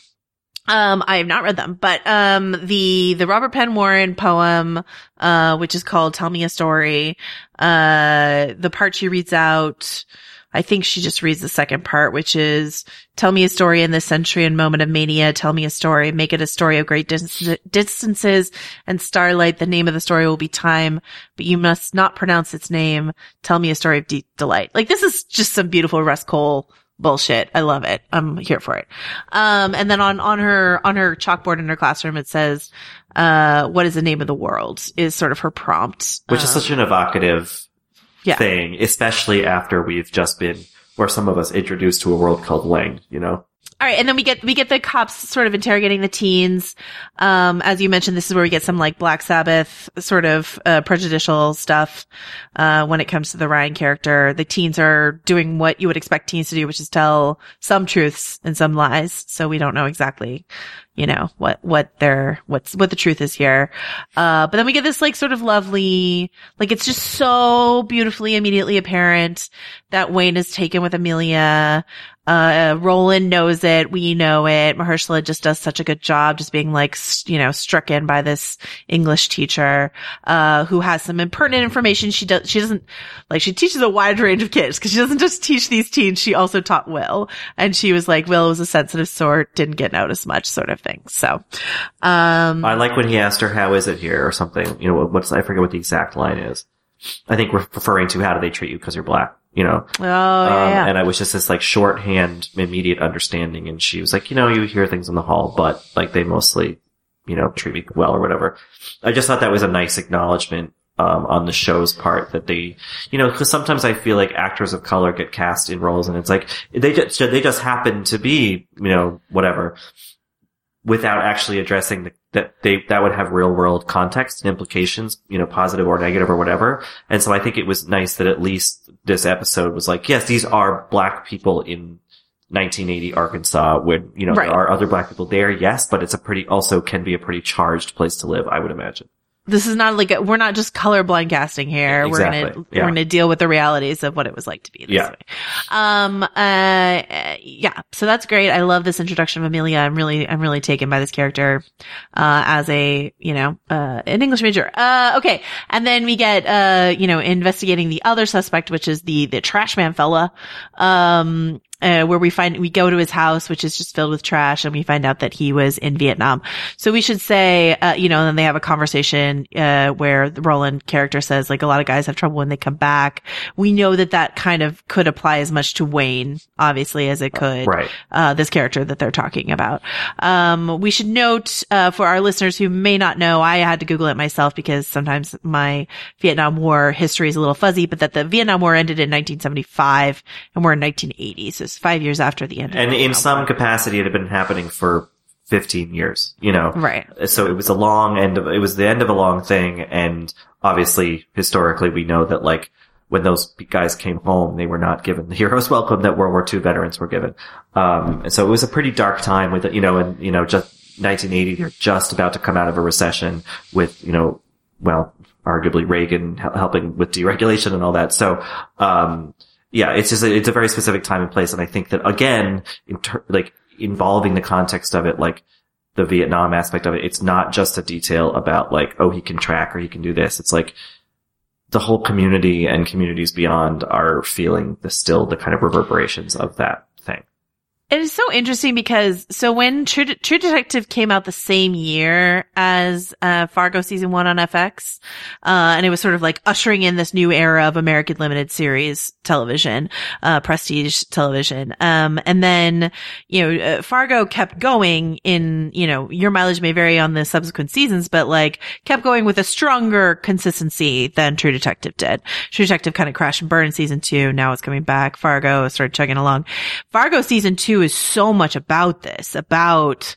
Speaker 5: Um, I have not read them, but, um, the, the Robert Penn Warren poem, uh, which is called Tell Me a Story, uh, the part she reads out, I think she just reads the second part, which is, tell me a story in this century and moment of mania. Tell me a story. Make it a story of great dis- distances and starlight. The name of the story will be time, but you must not pronounce its name. Tell me a story of deep delight. Like, this is just some beautiful Russ Cole bullshit. I love it. I'm here for it. Um, and then on, on her, on her chalkboard in her classroom, it says, uh, what is the name of the world is sort of her prompt.
Speaker 6: Which
Speaker 5: um,
Speaker 6: is such an evocative yeah. thing, especially after we've just been, or some of us, introduced to a world called Wang, you know?
Speaker 5: All right. And then we get, we get the cops sort of interrogating the teens. Um, as you mentioned, this is where we get some like Black Sabbath sort of, uh, prejudicial stuff, uh, when it comes to the Ryan character. The teens are doing what you would expect teens to do, which is tell some truths and some lies. So we don't know exactly, you know, what, what their, what's, what the truth is here. Uh, but then we get this like sort of lovely, like it's just so beautifully immediately apparent that Wayne is taken with Amelia. Uh, Roland knows it. We know it. Mahershala just does such a good job just being like, you know, struck in by this English teacher, uh, who has some impertinent information. She does, she doesn't, like, she teaches a wide range of kids because she doesn't just teach these teens. She also taught Will. And she was like, Will was a sensitive sort, didn't get noticed much sort of thing. So, um.
Speaker 6: I like when he asked her, how is it here or something, you know, what's, I forget what the exact line is. I think we're referring to how do they treat you because you're black. You know,
Speaker 5: oh, yeah,
Speaker 6: um,
Speaker 5: yeah.
Speaker 6: And I was just this like shorthand, immediate understanding. And she was like, you know, you hear things in the hall, but like they mostly, you know, treat me well or whatever. I just thought that was a nice acknowledgement, um, on the show's part that they, you know, cause sometimes I feel like actors of color get cast in roles and it's like, they just, they just happen to be, you know, whatever, without actually addressing the, that they, that would have real world context and implications, you know, positive or negative or whatever. And so I think it was nice that at least this episode was like, yes, these are black people in nineteen eighty Arkansas when, you know,
Speaker 5: right.
Speaker 6: there are other black people there, yes, but it's a pretty, also can be a pretty charged place to live, I would imagine.
Speaker 5: This is not like, a, we're not just colorblind casting here.
Speaker 6: Exactly.
Speaker 5: We're gonna,
Speaker 6: yeah.
Speaker 5: we're gonna deal with the realities of what it was like to be this
Speaker 6: yeah.
Speaker 5: way. Um, uh, yeah. So that's great. I love this introduction of Amelia. I'm really, I'm really taken by this character, uh, as a, you know, uh, an English major. Uh, okay. And then we get, uh, you know, investigating the other suspect, which is the, the trash man fella. Um, Uh, where we find, we go to his house, which is just filled with trash, and we find out that he was in Vietnam. So we should say, uh, you know, and then they have a conversation, uh, where the Roland character says, like, a lot of guys have trouble when they come back. We know that that kind of could apply as much to Wayne, obviously, as it could,
Speaker 6: right.
Speaker 5: uh, this character that they're talking about. Um, we should note, uh, for our listeners who may not know, I had to Google it myself because sometimes my Vietnam War history is a little fuzzy, but that the Vietnam War ended in nineteen seventy-five and we're in nineteen eighty. So five years after the end.
Speaker 6: And
Speaker 5: of
Speaker 6: in some capacity, it had been happening for fifteen years, you know?
Speaker 5: Right.
Speaker 6: So it was a long end of, it was the end of a long thing. And obviously, historically, we know that like when those guys came home, they were not given the hero's welcome that World War Two veterans were given. Um, and so it was a pretty dark time with, you know, and, you know, just nineteen eighty, they're just about to come out of a recession with, you know, well, arguably Reagan helping with deregulation and all that. So, um, yeah, it's just, a, it's a very specific time and place. And I think that again, in ter- like involving the context of it, like the Vietnam aspect of it, it's not just a detail about like, oh, he can track or he can do this. It's like the whole community and communities beyond are feeling the still the kind of reverberations of that thing.
Speaker 5: It is so interesting because, so when True, De- True Detective came out the same year as, uh, Fargo season one on F X, uh, and it was sort of like ushering in this new era of American limited series television, uh, prestige television. Um, and then, you know, uh, Fargo kept going in, you know, your mileage may vary on the subsequent seasons, but like kept going with a stronger consistency than True Detective did. True Detective kind of crashed and burned in season two. Now it's coming back. Fargo started chugging along. Fargo season two is so much about this, about,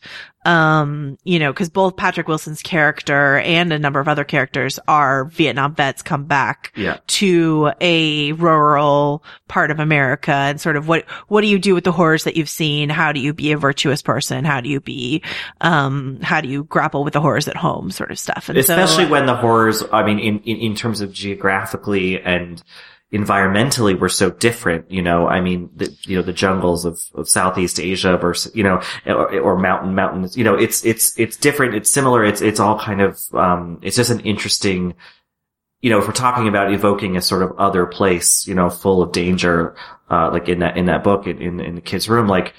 Speaker 5: um, you know, cause both Patrick Wilson's character and a number of other characters are Vietnam vets come back
Speaker 6: yeah.
Speaker 5: to a rural part of America and sort of what, what do you do with the horrors that you've seen? How do you be a virtuous person? How do you be, um, how do you grapple with the horrors at home sort of stuff? And
Speaker 6: especially
Speaker 5: so,
Speaker 6: when the horrors, I mean, in, in, in terms of geographically and environmentally were so different, you know, I mean, the, you know, the jungles of, of Southeast Asia versus, you know, or, or mountain, mountains, you know, it's, it's, it's different. It's similar. It's, it's all kind of, um, it's just an interesting you know, if we're talking about evoking a sort of other place, you know, full of danger, uh, like in that, in that book, in, in, in the kid's room, like,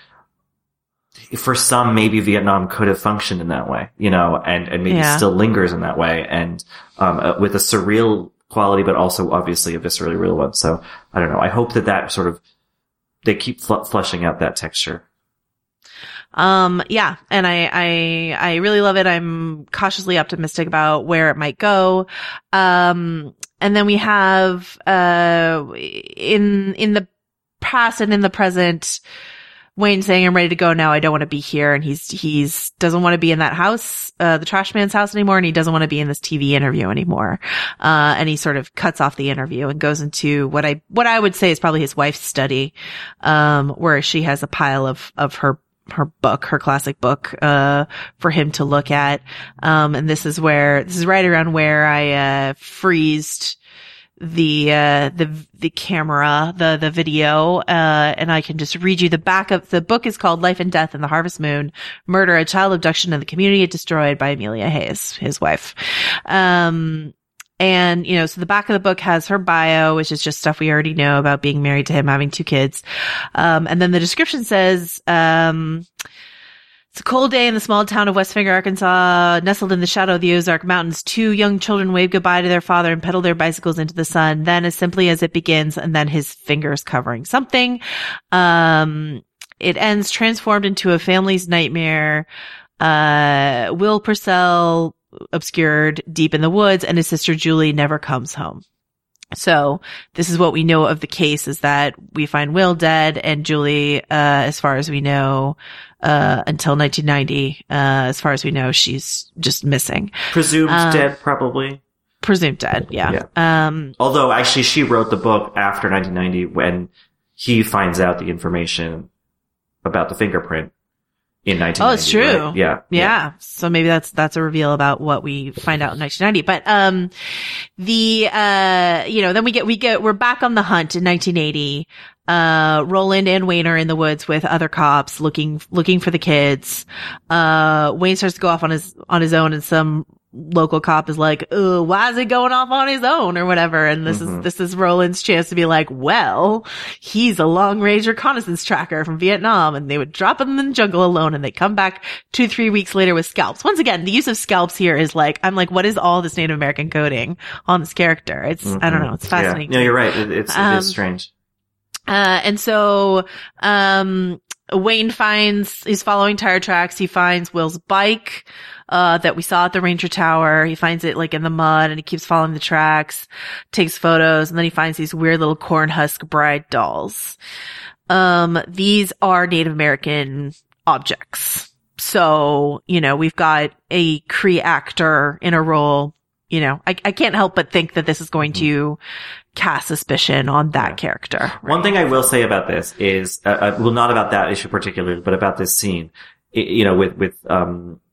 Speaker 6: for some, maybe Vietnam could have functioned in that way, you know, and, and maybe
Speaker 5: Yeah.
Speaker 6: still lingers in that way. And, um, uh, with a surreal quality, but also obviously a viscerally real one. So I don't know. I hope that that sort of, they keep fl- fleshing out that texture.
Speaker 5: Um, yeah, and I, I, I really love it. I'm cautiously optimistic about where it might go. Um, and then we have, uh, in, in the past and in the present, Wayne saying, I'm ready to go now. I don't want to be here. And he's, he's doesn't want to be in that house, uh, the trash man's house anymore. And he doesn't want to be in this T V interview anymore. Uh, and he sort of cuts off the interview and goes into what I, what I would say is probably his wife's study, um, where she has a pile of, of her, her book, her classic book, uh, for him to look at. Um, and this is where, this is right around where I, uh, freezed the, uh, the, the camera, the, the video, uh, and I can just read you the back of the book is called Life and Death in the Harvest Moon, Murder, a Child Abduction and the Community Destroyed by Amelia Hayes, his wife. Um, And, you know, so the back of the book has her bio, which is just stuff we already know about being married to him, having two kids. Um, and then the description says, um, it's a cold day in the small town of West Finger, Arkansas, nestled in the shadow of the Ozark Mountains. Two young children wave goodbye to their father and pedal their bicycles into the sun. Then as simply as it begins, and then his fingers covering something. Um, it ends transformed into a family's nightmare. Uh, Will Purcell obscured deep in the woods, and his sister Julie never comes home. So this is what we know of the case, is that we find Will dead, and Julie, uh, as far as we know, uh, until nineteen ninety, uh, as far as we know, she's just missing.
Speaker 6: Presumed
Speaker 5: Um,
Speaker 6: dead, probably.
Speaker 5: Presumed dead, yeah. yeah. Um,
Speaker 6: Although actually she wrote the book after nineteen ninety when he finds out the information about the fingerprint. In nineteen ninety.
Speaker 5: Oh, it's true.
Speaker 6: Right? Yeah,
Speaker 5: yeah.
Speaker 6: Yeah.
Speaker 5: So maybe that's, that's a reveal about what we find out in nineteen ninety. But, um, the, uh, you know, then we get, we get, we're back on the hunt in nineteen eighty. Uh, Roland and Wayne are in the woods with other cops looking, looking for the kids. Uh, Wayne starts to go off on his, on his own, and some local cop is like, oh, why is he going off on his own or whatever? And this
Speaker 6: Mm-hmm.
Speaker 5: is, this is Roland's chance to be like, well, he's a long range reconnaissance tracker from Vietnam, and they would drop him in the jungle alone, and they come back two, three weeks later with scalps. Once again, the use of scalps here is like, I'm like, what is all this Native American coding on this character? It's, I don't know. It's fascinating.
Speaker 6: Yeah, no, you're right. It, it's,
Speaker 5: Um,
Speaker 6: it is strange.
Speaker 5: Uh, and so, um, Wayne finds, he's following tire tracks. He finds Will's bike, uh, that we saw at the Ranger Tower. He finds it like in the mud, and he keeps following the tracks, takes photos, and then he finds these weird little corn husk bride dolls. Um, these are Native American objects. So, you know, we've got a Cree actor in a role. You know, I, I can't help but think that this is going to cast suspicion on that character. Right?
Speaker 6: One thing I will say about this is, uh, uh, well, not about that issue particularly, but about this scene, I, you know, with, with, um,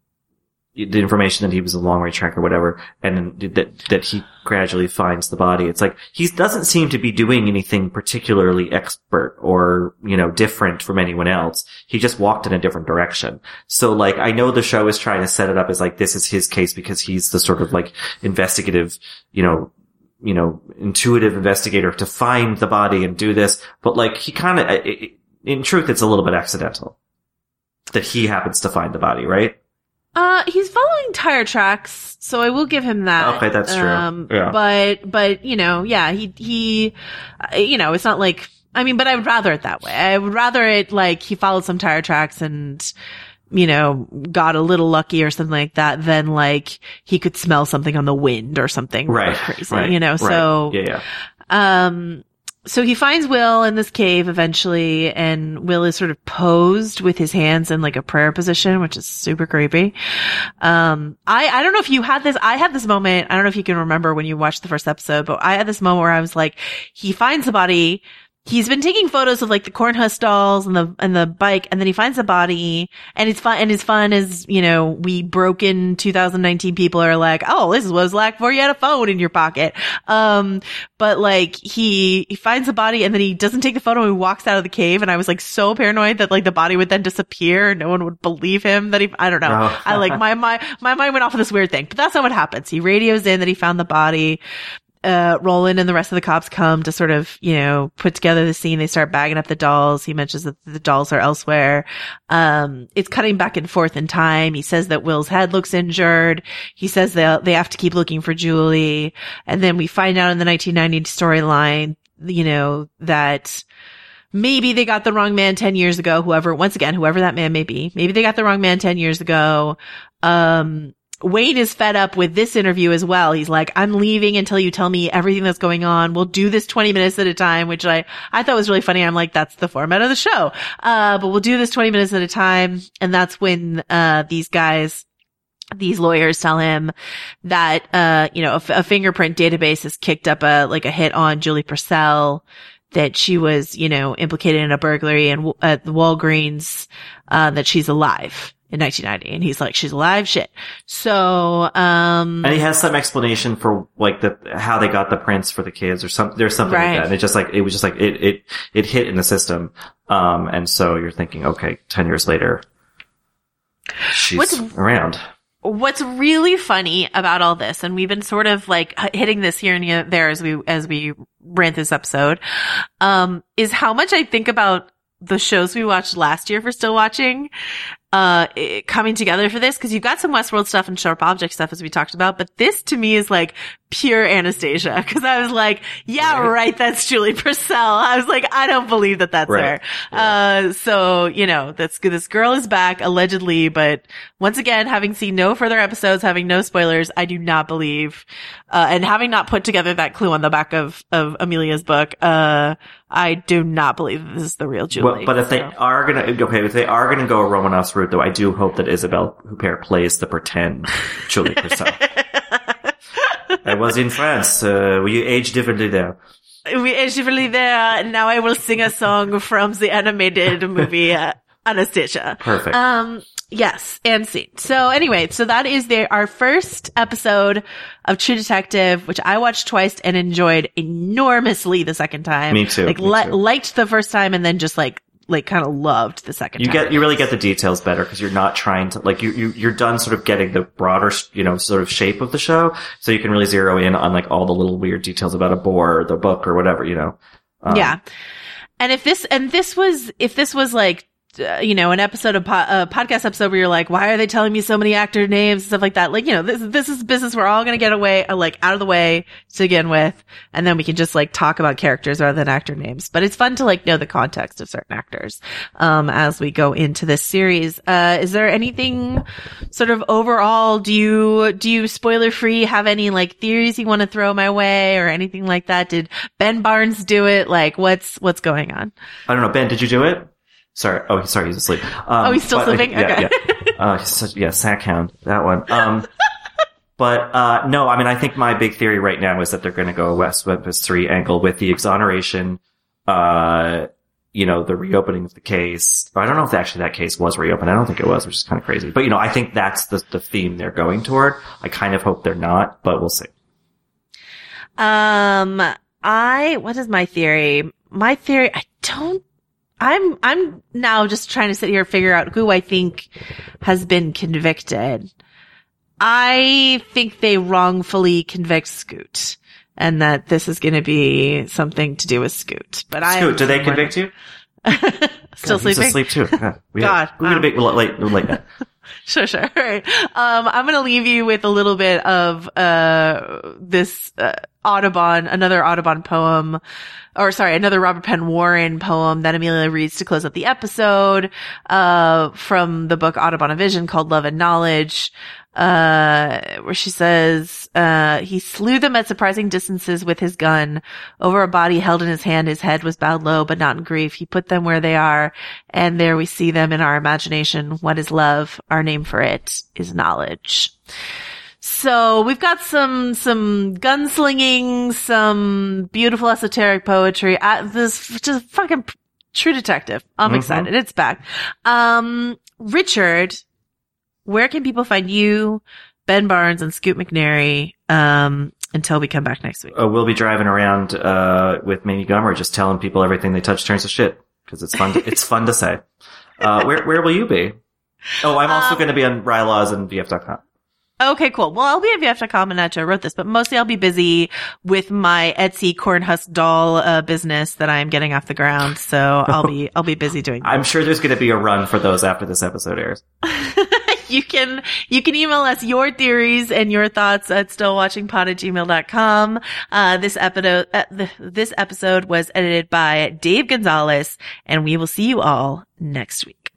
Speaker 6: the information that he was a long range tracker or whatever, and then that, that he gradually finds the body. It's like, he doesn't seem to be doing anything particularly expert or, you know, different from anyone else. He just walked in a different direction. So like, I know the show is trying to set it up as like, this is his case because he's the sort of like investigative, you know, you know, intuitive investigator to find the body and do this. But like, he kind of, in truth, it's a little bit accidental that he happens to find the body, right?
Speaker 5: Uh, he's following tire tracks, so I will give him that.
Speaker 6: Okay, that's true.
Speaker 5: Um,
Speaker 6: Yeah.
Speaker 5: but, but, you know, yeah, he, he, uh, you know, it's not like, I mean, but I would rather it that way. I would rather it like he followed some tire tracks and, you know, got a little lucky or something like that than like he could smell something on the wind or something
Speaker 6: Right.
Speaker 5: crazy,
Speaker 6: Right.
Speaker 5: you know,
Speaker 6: Right.
Speaker 5: so,
Speaker 6: Yeah, yeah.
Speaker 5: um, so he finds Will in this cave eventually, and Will is sort of posed with his hands in like a prayer position, which is super creepy. Um, I, I don't know if you had this, I had this moment, I don't know if you can remember when you watched the first episode, but I had this moment where I was like, he finds the body. He's been taking photos of like the corn husk dolls and the, and the bike, and then he finds the body, and it's fun, and his fun is, you know, we broken two thousand nineteen people are like, oh, this is what it's like before you had a phone in your pocket. Um, but like he, he finds the body, and then he doesn't take the photo, and he walks out of the cave, and I was like so paranoid that like the body would then disappear and no one would believe him that he, I don't know.
Speaker 6: Oh.
Speaker 5: I like, my, my, my mind went off of this weird thing, but that's not what happens. He radios in that he found the body. uh, Roland and the rest of the cops come to sort of, you know, put together the scene. They start bagging up the dolls. He mentions that the dolls are elsewhere. Um, it's cutting back and forth in time. He says that Will's head looks injured. He says they they have to keep looking for Julie. And then we find out in the nineteen ninety storyline, you know, that maybe they got the wrong man ten years ago, whoever, once again, whoever that man may be. Maybe they got the wrong man ten years ago. Um, Wayne is fed up with this interview as well. He's like, I'm leaving until you tell me everything that's going on. We'll do this twenty minutes at a time, which I, I thought was really funny. I'm like, that's the format of the show. Uh, but we'll do this twenty minutes at a time. And that's when, uh, these guys, these lawyers tell him that, uh, you know, a, a fingerprint database has kicked up a, like a hit on Julie Purcell, that she was, you know, implicated in a burglary and at the Walgreens, uh, that she's alive in nineteen ninety. And he's like, she's alive? Shit. So, um.
Speaker 6: And he has some explanation for, like, the, how they got the prints for the kids or something. There's something
Speaker 5: right.
Speaker 6: like that. And it just like, it was just like, it, it, it hit in the system. Um, and so you're thinking, okay, ten years later, she's
Speaker 5: What's,
Speaker 6: around.
Speaker 5: What's really funny about all this, and we've been sort of like hitting this here and there as we, as we ran this episode, um, is how much I think about the shows we watched last year for Still Watching, uh, it, coming together for this, because you've got some Westworld stuff and Sharp Object stuff as we talked about, but this to me is like pure Anastasia, because I was like, yeah, right. right, that's Julie Purcell. I was like, I don't believe that that's right. her. Yeah. Uh, so, you know, that's this girl is back allegedly, but once again, having seen no further episodes, having no spoilers, I do not believe, uh, and having not put together that clue on the back of, of Amelia's book, uh, I do not believe this is the real Julie.
Speaker 6: Well, but if so. they are gonna, okay, if they are gonna go Romanoff's route, though, I do hope that Isabelle Huppert plays the pretend Julie Purcell. I was in France. Uh, we aged differently there.
Speaker 5: We aged differently there. Now I will sing a song from the animated movie uh, Anastasia.
Speaker 6: Perfect.
Speaker 5: Um, yes, and scene. So anyway, so that is the, our first episode of True Detective, which I watched twice and enjoyed enormously the second time.
Speaker 6: Me too.
Speaker 5: Like
Speaker 6: me
Speaker 5: li-
Speaker 6: too.
Speaker 5: liked the first time and then just like like kind of loved the second
Speaker 6: you
Speaker 5: time.
Speaker 6: get you really get the details better because you're not trying to like you you you're done sort of getting the broader you know sort of shape of the show, so you can really zero in on like all the little weird details about a boar or the book or whatever, you know. Um,
Speaker 5: yeah, and if this and this was if this was like. Uh, you know, an episode of po- a podcast episode where you're like, why are they telling me so many actor names and stuff like that? Like, you know, this, this is business we're all going to get away, uh, like out of the way to begin with. And then we can just like talk about characters rather than actor names. But it's fun to like know the context of certain actors, um, as we go into this series. Uh, is there anything sort of overall, do you, do you spoiler free have any like theories you want to throw my way or anything like that? Did Ben Barnes do it? Like what's, what's going on?
Speaker 6: I don't know. Ben, did you do it? Sorry. Oh, sorry. He's asleep. Um,
Speaker 5: oh, he's still
Speaker 6: but,
Speaker 5: sleeping?
Speaker 6: Like,
Speaker 5: okay.
Speaker 6: Yeah, yeah. Uh, he's such, yeah, sack hound. That one. Um, but, uh, no, I mean, I think my big theory right now is that they're going to go a West Memphis three angle with the exoneration, uh, you know, the reopening of the case. I don't know if actually that case was reopened. I don't think it was, which is kind of crazy. But, you know, I think that's the, the theme they're going toward. I kind of hope they're not, but we'll see.
Speaker 5: Um, I, what is my theory? My theory, I don't, I'm, I'm now just trying to sit here and figure out who I think has been convicted. I think they wrongfully convict Scoot and that this is going to be something to do with Scoot. But I
Speaker 6: Scoot, do they convict you?
Speaker 5: Still
Speaker 6: God,
Speaker 5: sleeping?
Speaker 6: He's asleep too. Yeah, we
Speaker 5: God.
Speaker 6: We're going to be late, late now.
Speaker 5: Sure, sure. All right. Um, I'm going to leave you with a little bit of, uh, this, uh, Audubon, another Audubon poem, or sorry, another Robert Penn Warren poem that Amelia reads to close out the episode, uh, from the book Audubon, a Vision called Love and Knowledge, uh, where she says, uh, he slew them at surprising distances with his gun. Over a body held in his hand, his head was bowed low, but not in grief. He put them where they are, and there we see them in our imagination. What is love? Our name for it is knowledge. So we've got some, some gunslinging, some beautiful esoteric poetry. Uh, this just fucking True Detective. I'm mm-hmm. excited. It's back. Um, Richard, where can people find you, Ben Barnes, and Scoot McNairy, um, until we come back next week?
Speaker 6: Uh, we'll be driving around, uh, with Mamie Gummer, just telling people everything they touch turns to shit. Cause it's fun, to, it's fun to say. Uh, where, where will you be? Oh, I'm also um, going to be on Rylaws and V F dot com.
Speaker 5: Okay, cool. Well, I'll be at V F dot com and Nacho wrote this, but mostly I'll be busy with my Etsy corn husk doll uh, business that I am getting off the ground. So I'll be I'll be busy doing that.
Speaker 6: I'm sure there's going to be a run for those after this episode airs.
Speaker 5: You can, you can email us your theories and your thoughts at stillwatchingpod at gmail dot com. Uh, this episode, uh, the, this episode was edited by Dave Gonzalez, and we will see you all next week.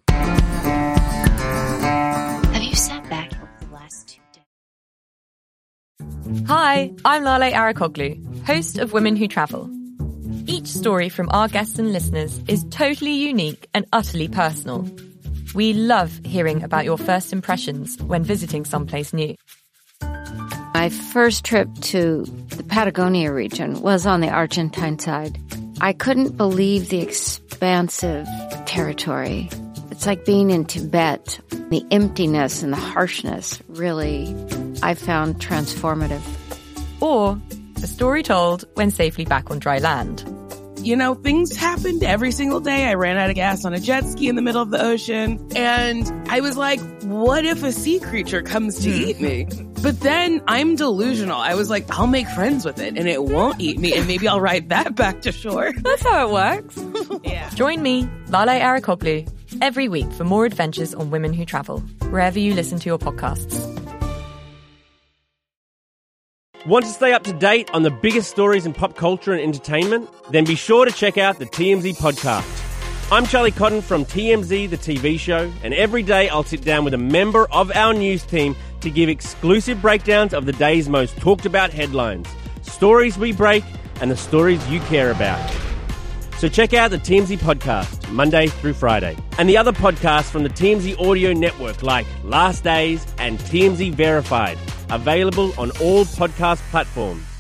Speaker 2: Have you sat back over the last two days?
Speaker 7: Hi, I'm Lale Arakoglu, host of Women Who Travel. Each story from our guests and listeners is totally unique and utterly personal. We love hearing about your first impressions when visiting someplace new.
Speaker 8: My first trip to the Patagonia region was on the Argentine side. I couldn't believe the expansive territory. It's like being in Tibet. The emptiness and the harshness really, I found transformative.
Speaker 7: Or a story told when safely back on dry land.
Speaker 9: You know, things happened every single day. I ran out of gas on a jet ski in the middle of the ocean. And I was like, what if a sea creature comes to eat me? But then I'm delusional. I was like, I'll make friends with it and it won't eat me. And maybe I'll ride that back to shore.
Speaker 7: That's how it works.
Speaker 9: Yeah.
Speaker 7: Join me, Lale Arakoglu, every week for more adventures on Women Who Travel, wherever you listen to your podcasts.
Speaker 13: Want to stay up to date on the biggest stories in pop culture and entertainment? Then be sure to check out the T M Z podcast. I'm Charlie Cotton from T M Z, the T V show, and every day I'll sit down with a member of our news team to give exclusive breakdowns of the day's most talked about headlines, stories we break, and the stories you care about. So check out the T M Z podcast, Monday through Friday, and the other podcasts from the T M Z audio network like Last Days and T M Z Verified, available on all podcast platforms.